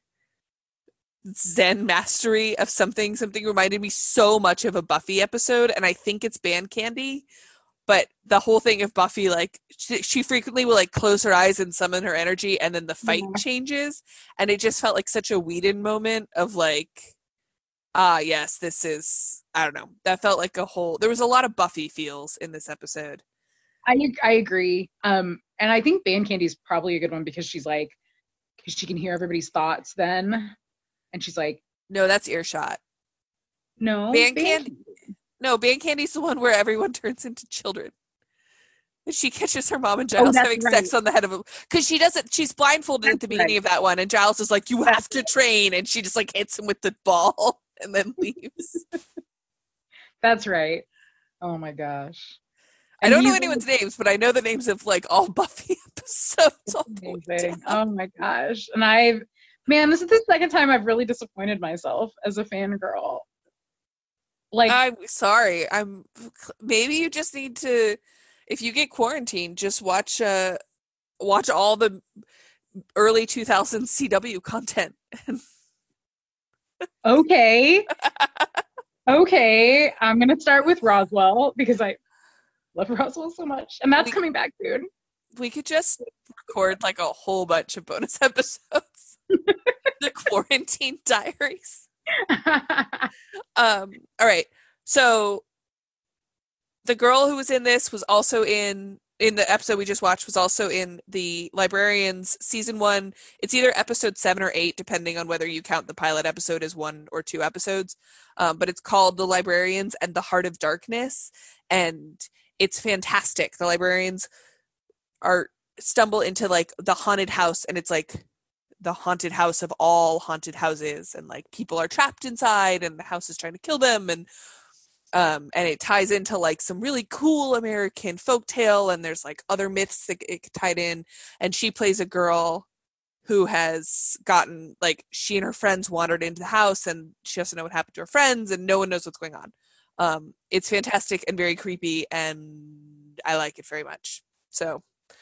Zen mastery of something something reminded me so much of a Buffy episode, and I think it's Band Candy. But the whole thing of Buffy, like she, she frequently will like close her eyes and summon her energy, and then the fight Yeah. changes, and it just felt like such a Whedon moment of like, ah, yes, this is I don't know. That felt like a whole. There was a lot of Buffy feels in this episode. I I agree. Um, and I think Band Candy is probably a good one because she's like, because she can hear everybody's thoughts then, and she's like, No, that's Earshot. no, Band Candy. No, Band Candy's the one where everyone turns into children. And she catches her mom and Giles that's having right. sex on the head of him. Because she doesn't, she's blindfolded at That's the beginning right. of that one, and Giles is like, you That's have to train. And she just like hits him with the ball and then leaves. That's right. Oh my gosh. I And don't know he's anyone's names, but I know the names of like all Buffy episodes. all the way amazing. down. Oh my gosh. And I've, man, this is the second time I've really disappointed myself as a fangirl. Like, I'm sorry. I'm maybe you just need to, if you get quarantined, just watch uh watch all the early two thousands C W content. okay. Okay. I'm going to start with Roswell because I love Roswell so much. And that's We- coming back soon. We could just record like a whole bunch of bonus episodes. The quarantine diaries. Um, all right. So the girl who was in this was also in in the episode we just watched was also in the Librarians season one. It's either episode seven or eight, depending on whether you count the pilot episode as one or two episodes. Um, but it's called The Librarians and the Heart of Darkness, and it's fantastic. The librarians are stumble into like the haunted house, and it's like the haunted house of all haunted houses, and like people are trapped inside, and the house is trying to kill them, and Um, and it ties into like some really cool American folktale, and there's like other myths that it tied in. And she plays a girl who has gotten like she and her friends wandered into the house, and she doesn't know what happened to her friends, and no one knows what's going on. Um, it's fantastic and very creepy, and I like it very much. So,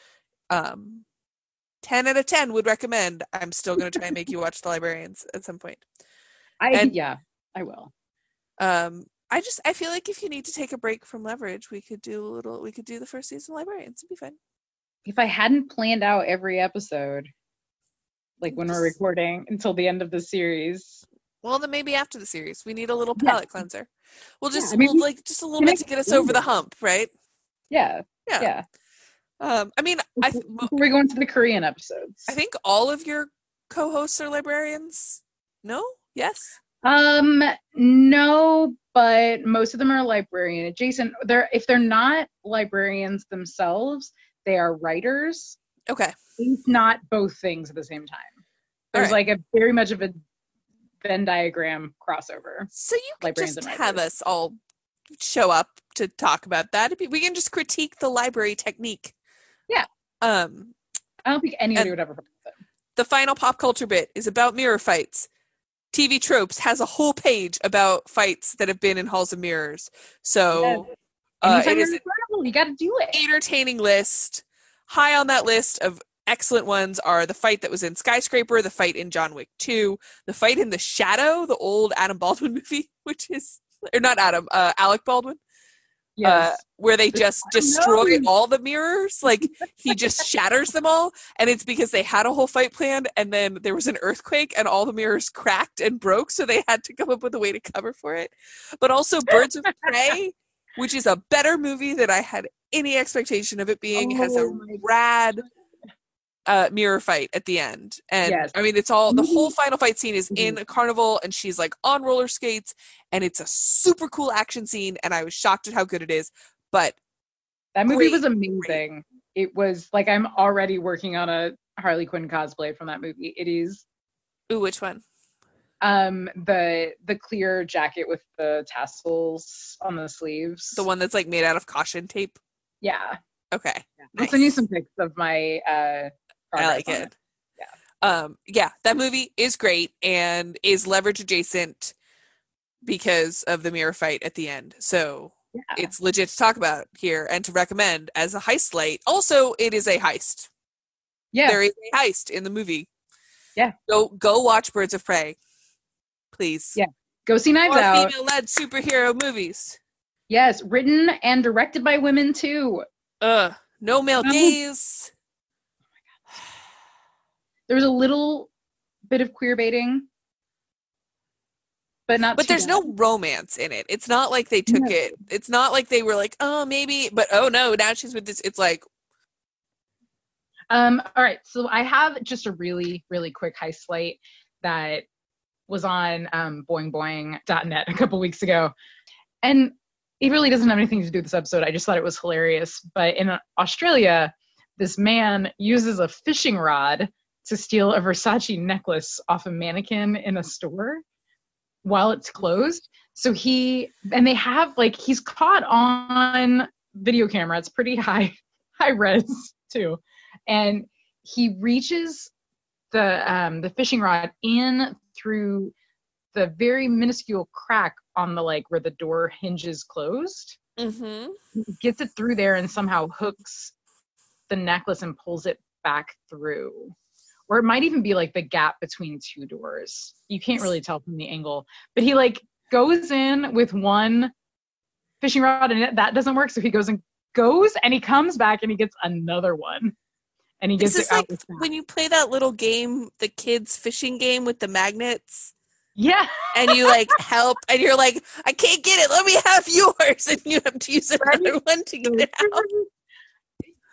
um, ten out of ten would recommend. I'm still going to try and make you watch The Librarians at some point. I And, yeah, I will. Um. I just I feel like if you need to take a break from Leverage, we could do a little. We could do the first season of Librarians. It'd be fun. If I hadn't planned out every episode, like when Just, we're recording until the end of the series. Well, then maybe after the series, we need a little palate yeah. cleanser. We'll just yeah, I mean, we'll like just a little bit to get us over the hump, right? Yeah. Yeah. Yeah. Um. I mean, I before we go into the Korean episodes, I think all of your co-hosts are librarians. No. Yes. Um. No. But most of them are librarian adjacent. They're if they're not librarians themselves, they are writers. Okay. It's not both things at the same time. There's right. like a very much of a Venn diagram crossover. So you can just have us all show up to talk about that. We can just critique the library technique. Yeah. Um, I don't think anybody would ever. The final pop culture bit is about mirror fights. T V Tropes has a whole page about fights that have been in Halls of Mirrors. So uh, it is incredible. You got to do it. Entertaining list. High on that list of excellent ones are the fight that was in Skyscraper, the fight in John Wick two, the fight in The Shadow, the old Adam Baldwin movie, which is or not Adam, uh, Alec Baldwin. Yes. Uh, where they just destroy all the mirrors. Like, he just shatters them all. And it's because they had a whole fight planned, and then there was an earthquake, and all the mirrors cracked and broke, so they had to come up with a way to cover for it. But also Birds of Prey, which is a better movie than I had any expectation of it being. Oh, has a rad uh, mirror fight at the end. And, yes. I mean, it's all, the whole final fight scene is in a carnival, and she's, like, on roller skates, and it's a super cool action scene, and I was shocked at how good it is. But that movie great, was amazing. Great. It was, like, I'm already working on a Harley Quinn cosplay from that movie. It is. Ooh, which one? Um, the the clear jacket with the tassels on the sleeves. The one that's, like, made out of caution tape? Yeah. Okay. Yeah. Nice. I'll send you some pics of my uh I like it. it. Yeah. Um, yeah, that movie is great and is Leverage adjacent because of the mirror fight at the end. So yeah. It's legit to talk about here and to recommend as a heist slate. Also, it is a heist. Yeah. There is a heist in the movie. Yeah. Go go watch Birds of Prey. Please. Yeah. Go see Knives More Out. Female-led superhero movies. Yes, written and directed by women too. Ugh. No male um, gaze. There was a little bit of queer baiting, but not. But there's bad. no romance in it. It's not like they took no. it. It's not like they were like, oh, maybe, but oh no, now she's with this. It's like. Um. All right. So I have just a really, really quick heist slate that was on um, boing boing dot net a couple weeks ago, and it really doesn't have anything to do with this episode. I just thought it was hilarious. But in Australia, this man uses a fishing rod to steal a Versace necklace off a mannequin in a store while it's closed. So he, and they have like, he's caught on video camera. It's pretty high, high res too. And he reaches the, um, the fishing rod in through the very minuscule crack on the, like where the door hinges closed. Mm-hmm. Gets it through there and somehow hooks the necklace and pulls it back through. Or it might even be like the gap between two doors. You can't really tell from the angle. But he like goes in with one fishing rod and it, that doesn't work. So he goes and goes and he comes back and he gets another one. And he gets Is this it out like when you play that little game, the kids fishing game with the magnets? Yeah. And you like help and you're like, I can't get it. Let me have yours. And you have to use another one to get it out.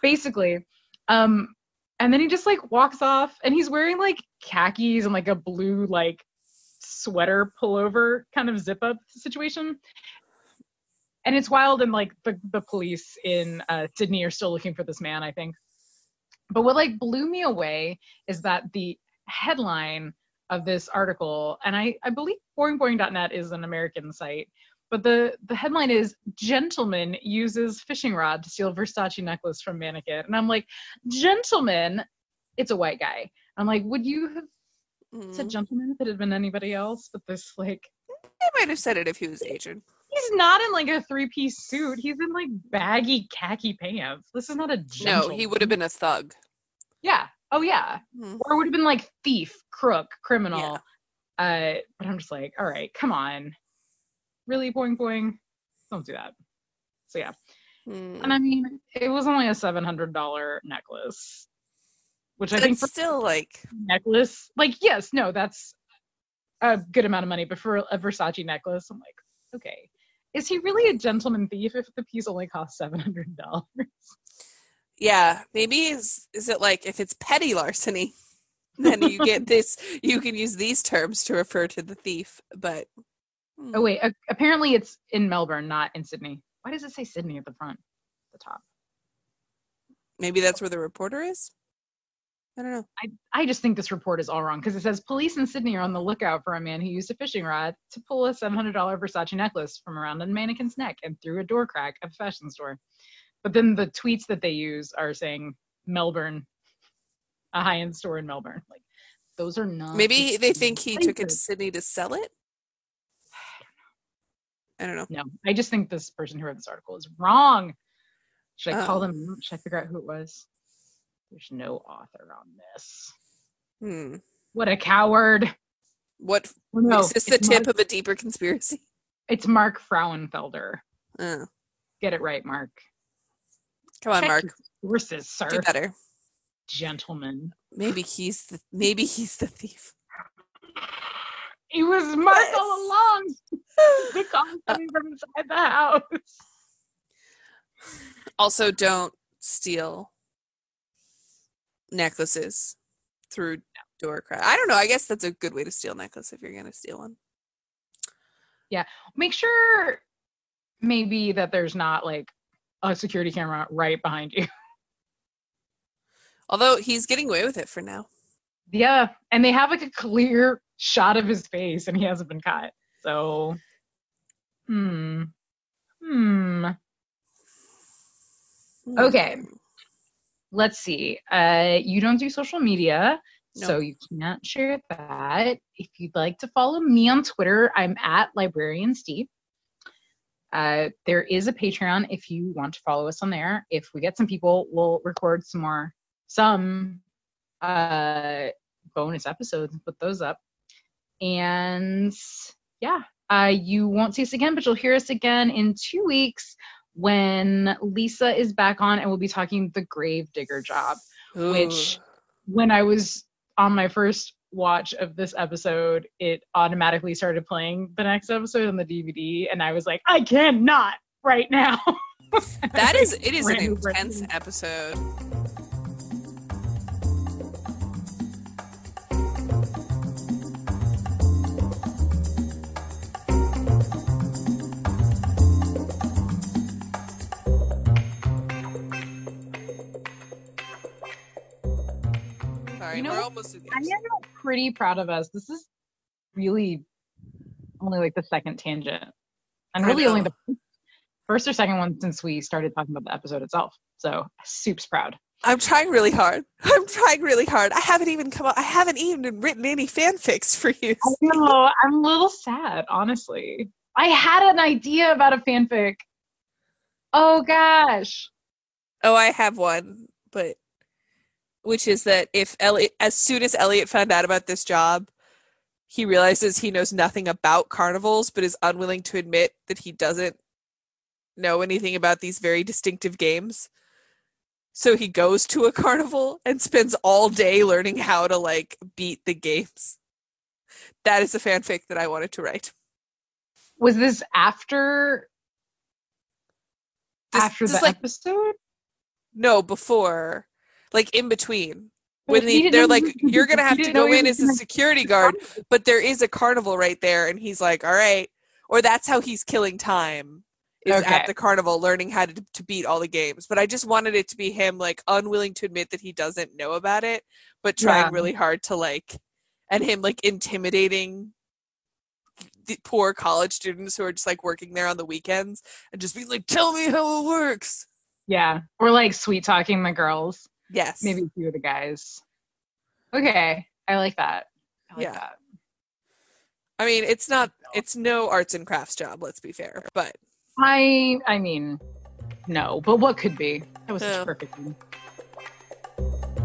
basically. Um, and then he just like walks off, and he's wearing like khakis and like a blue like sweater pullover kind of zip up situation. And it's wild, and like the, the police in uh, Sydney are still looking for this man, I think. But what like blew me away is that the headline of this article, and I, I believe boing boing dot net is an American site, but the, the headline is "Gentleman Uses Fishing Rod to Steal Versace Necklace from Mannequin." And I'm like, gentleman, it's a white guy. I'm like, would you have mm. said gentleman if it had been anybody else? But this like... I might have said it if he was Asian. He's not in like a three-piece suit. He's in like baggy khaki pants. This is not a gentleman. No, he would have been a thug. Yeah. Oh yeah. Hmm. Or it would have been like thief, crook, criminal. Yeah. Uh, but I'm just like, all right, come on. Really, boing boing? Don't do that. So yeah. Hmm. And I mean, it was only a seven hundred dollars necklace, which but I think for still like necklace. Like yes, no, that's a good amount of money. But for a Versace necklace, I'm like, okay. Is he really a gentleman thief if the piece only costs seven hundred dollars? Yeah, maybe is is it like if it's petty larceny, then you get this, you can use these terms to refer to the thief, but... Hmm. Oh wait, uh, apparently it's in Melbourne, not in Sydney. Why does it say Sydney at the front, the top? Maybe that's where the reporter is? I don't know. I, I just think this report is all wrong because it says police in Sydney are on the lookout for a man who used a fishing rod to pull a seven hundred dollars Versace necklace from around a mannequin's neck and through a door crack of a fashion store. But then the tweets that they use are saying Melbourne, a high-end store in Melbourne. Like, those are not... Maybe they think he places. Took it to Sydney to sell it? I don't know. No, I just think this person who wrote this article is wrong. Should I oh. call them? Should I figure out who it was? There's no author on this. Hmm. What a coward. What? Oh, no, is this the tip Mark, of a deeper conspiracy? It's Mark Frauenfelder. Oh. Get it right, Mark. Come on, Check Mark. Sources, sir. Do better. Gentleman. Maybe he's the maybe he's the thief. It was Mark yes. all along. The call coming from inside the house. Also, don't steal necklaces through door crack. I don't know. I guess that's a good way to steal a necklace if you're going to steal one. Yeah. Make sure maybe that there's not like a security camera right behind you. Although he's getting away with it for now. Yeah. And they have like a clear shot of his face and he hasn't been caught. So, hmm. Hmm. Okay. Let's see. Uh, you don't do social media, nope. So you can't share that. If you'd like to follow me on Twitter, I'm at Librarian Steve. Uh, there is a Patreon if you want to follow us on there. If we get some people, we'll record some more, some uh, bonus episodes and put those up. And yeah, uh, you won't see us again, but you'll hear us again in two weeks when Lisa is back on and we'll be talking The Gravedigger Job, Ooh. Which when I was on my first watch of this episode, it automatically started playing the next episode on the D V D and I was like, I cannot right now. That is, it is an intense episode. You know, we're almost I am pretty proud of us. This is really only like the second tangent. And really only the first or second one since we started talking about the episode itself. So soup's proud. I'm trying really hard. I'm trying really hard. I haven't even come up I haven't even written any fanfics for you. I know. I'm a little sad, honestly. I had an idea about a fanfic. Oh gosh. Oh, I have one, but which is that if Elliot, as soon as Elliot found out about this job, he realizes he knows nothing about carnivals, but is unwilling to admit that he doesn't know anything about these very distinctive games. So he goes to a carnival and spends all day learning how to, like, beat the games. That is a fanfic that I wanted to write. Was this after, this, after this the like, episode? No, before. Like in between. When He they, they're didn't- like, you're going to he have to didn't know go he in was as a gonna- security guard, but there is a carnival right there. And he's like, all right. Or that's how he's killing time, is Okay. at the carnival learning how to, to beat all the games. But I just wanted it to be him, like, unwilling to admit that he doesn't know about it, but trying Yeah. really hard to, like, and him, like, intimidating the poor college students who are just, like, working there on the weekends and just being like, tell me how it works. Yeah. Or like sweet talking the girls. Yes. Maybe a few of the guys. Okay. I like that. I like Yeah. that. I mean, it's not, it's no arts and crafts job, let's be fair, but. I, I mean, no, but what could be? That was such Yeah. a perfect one.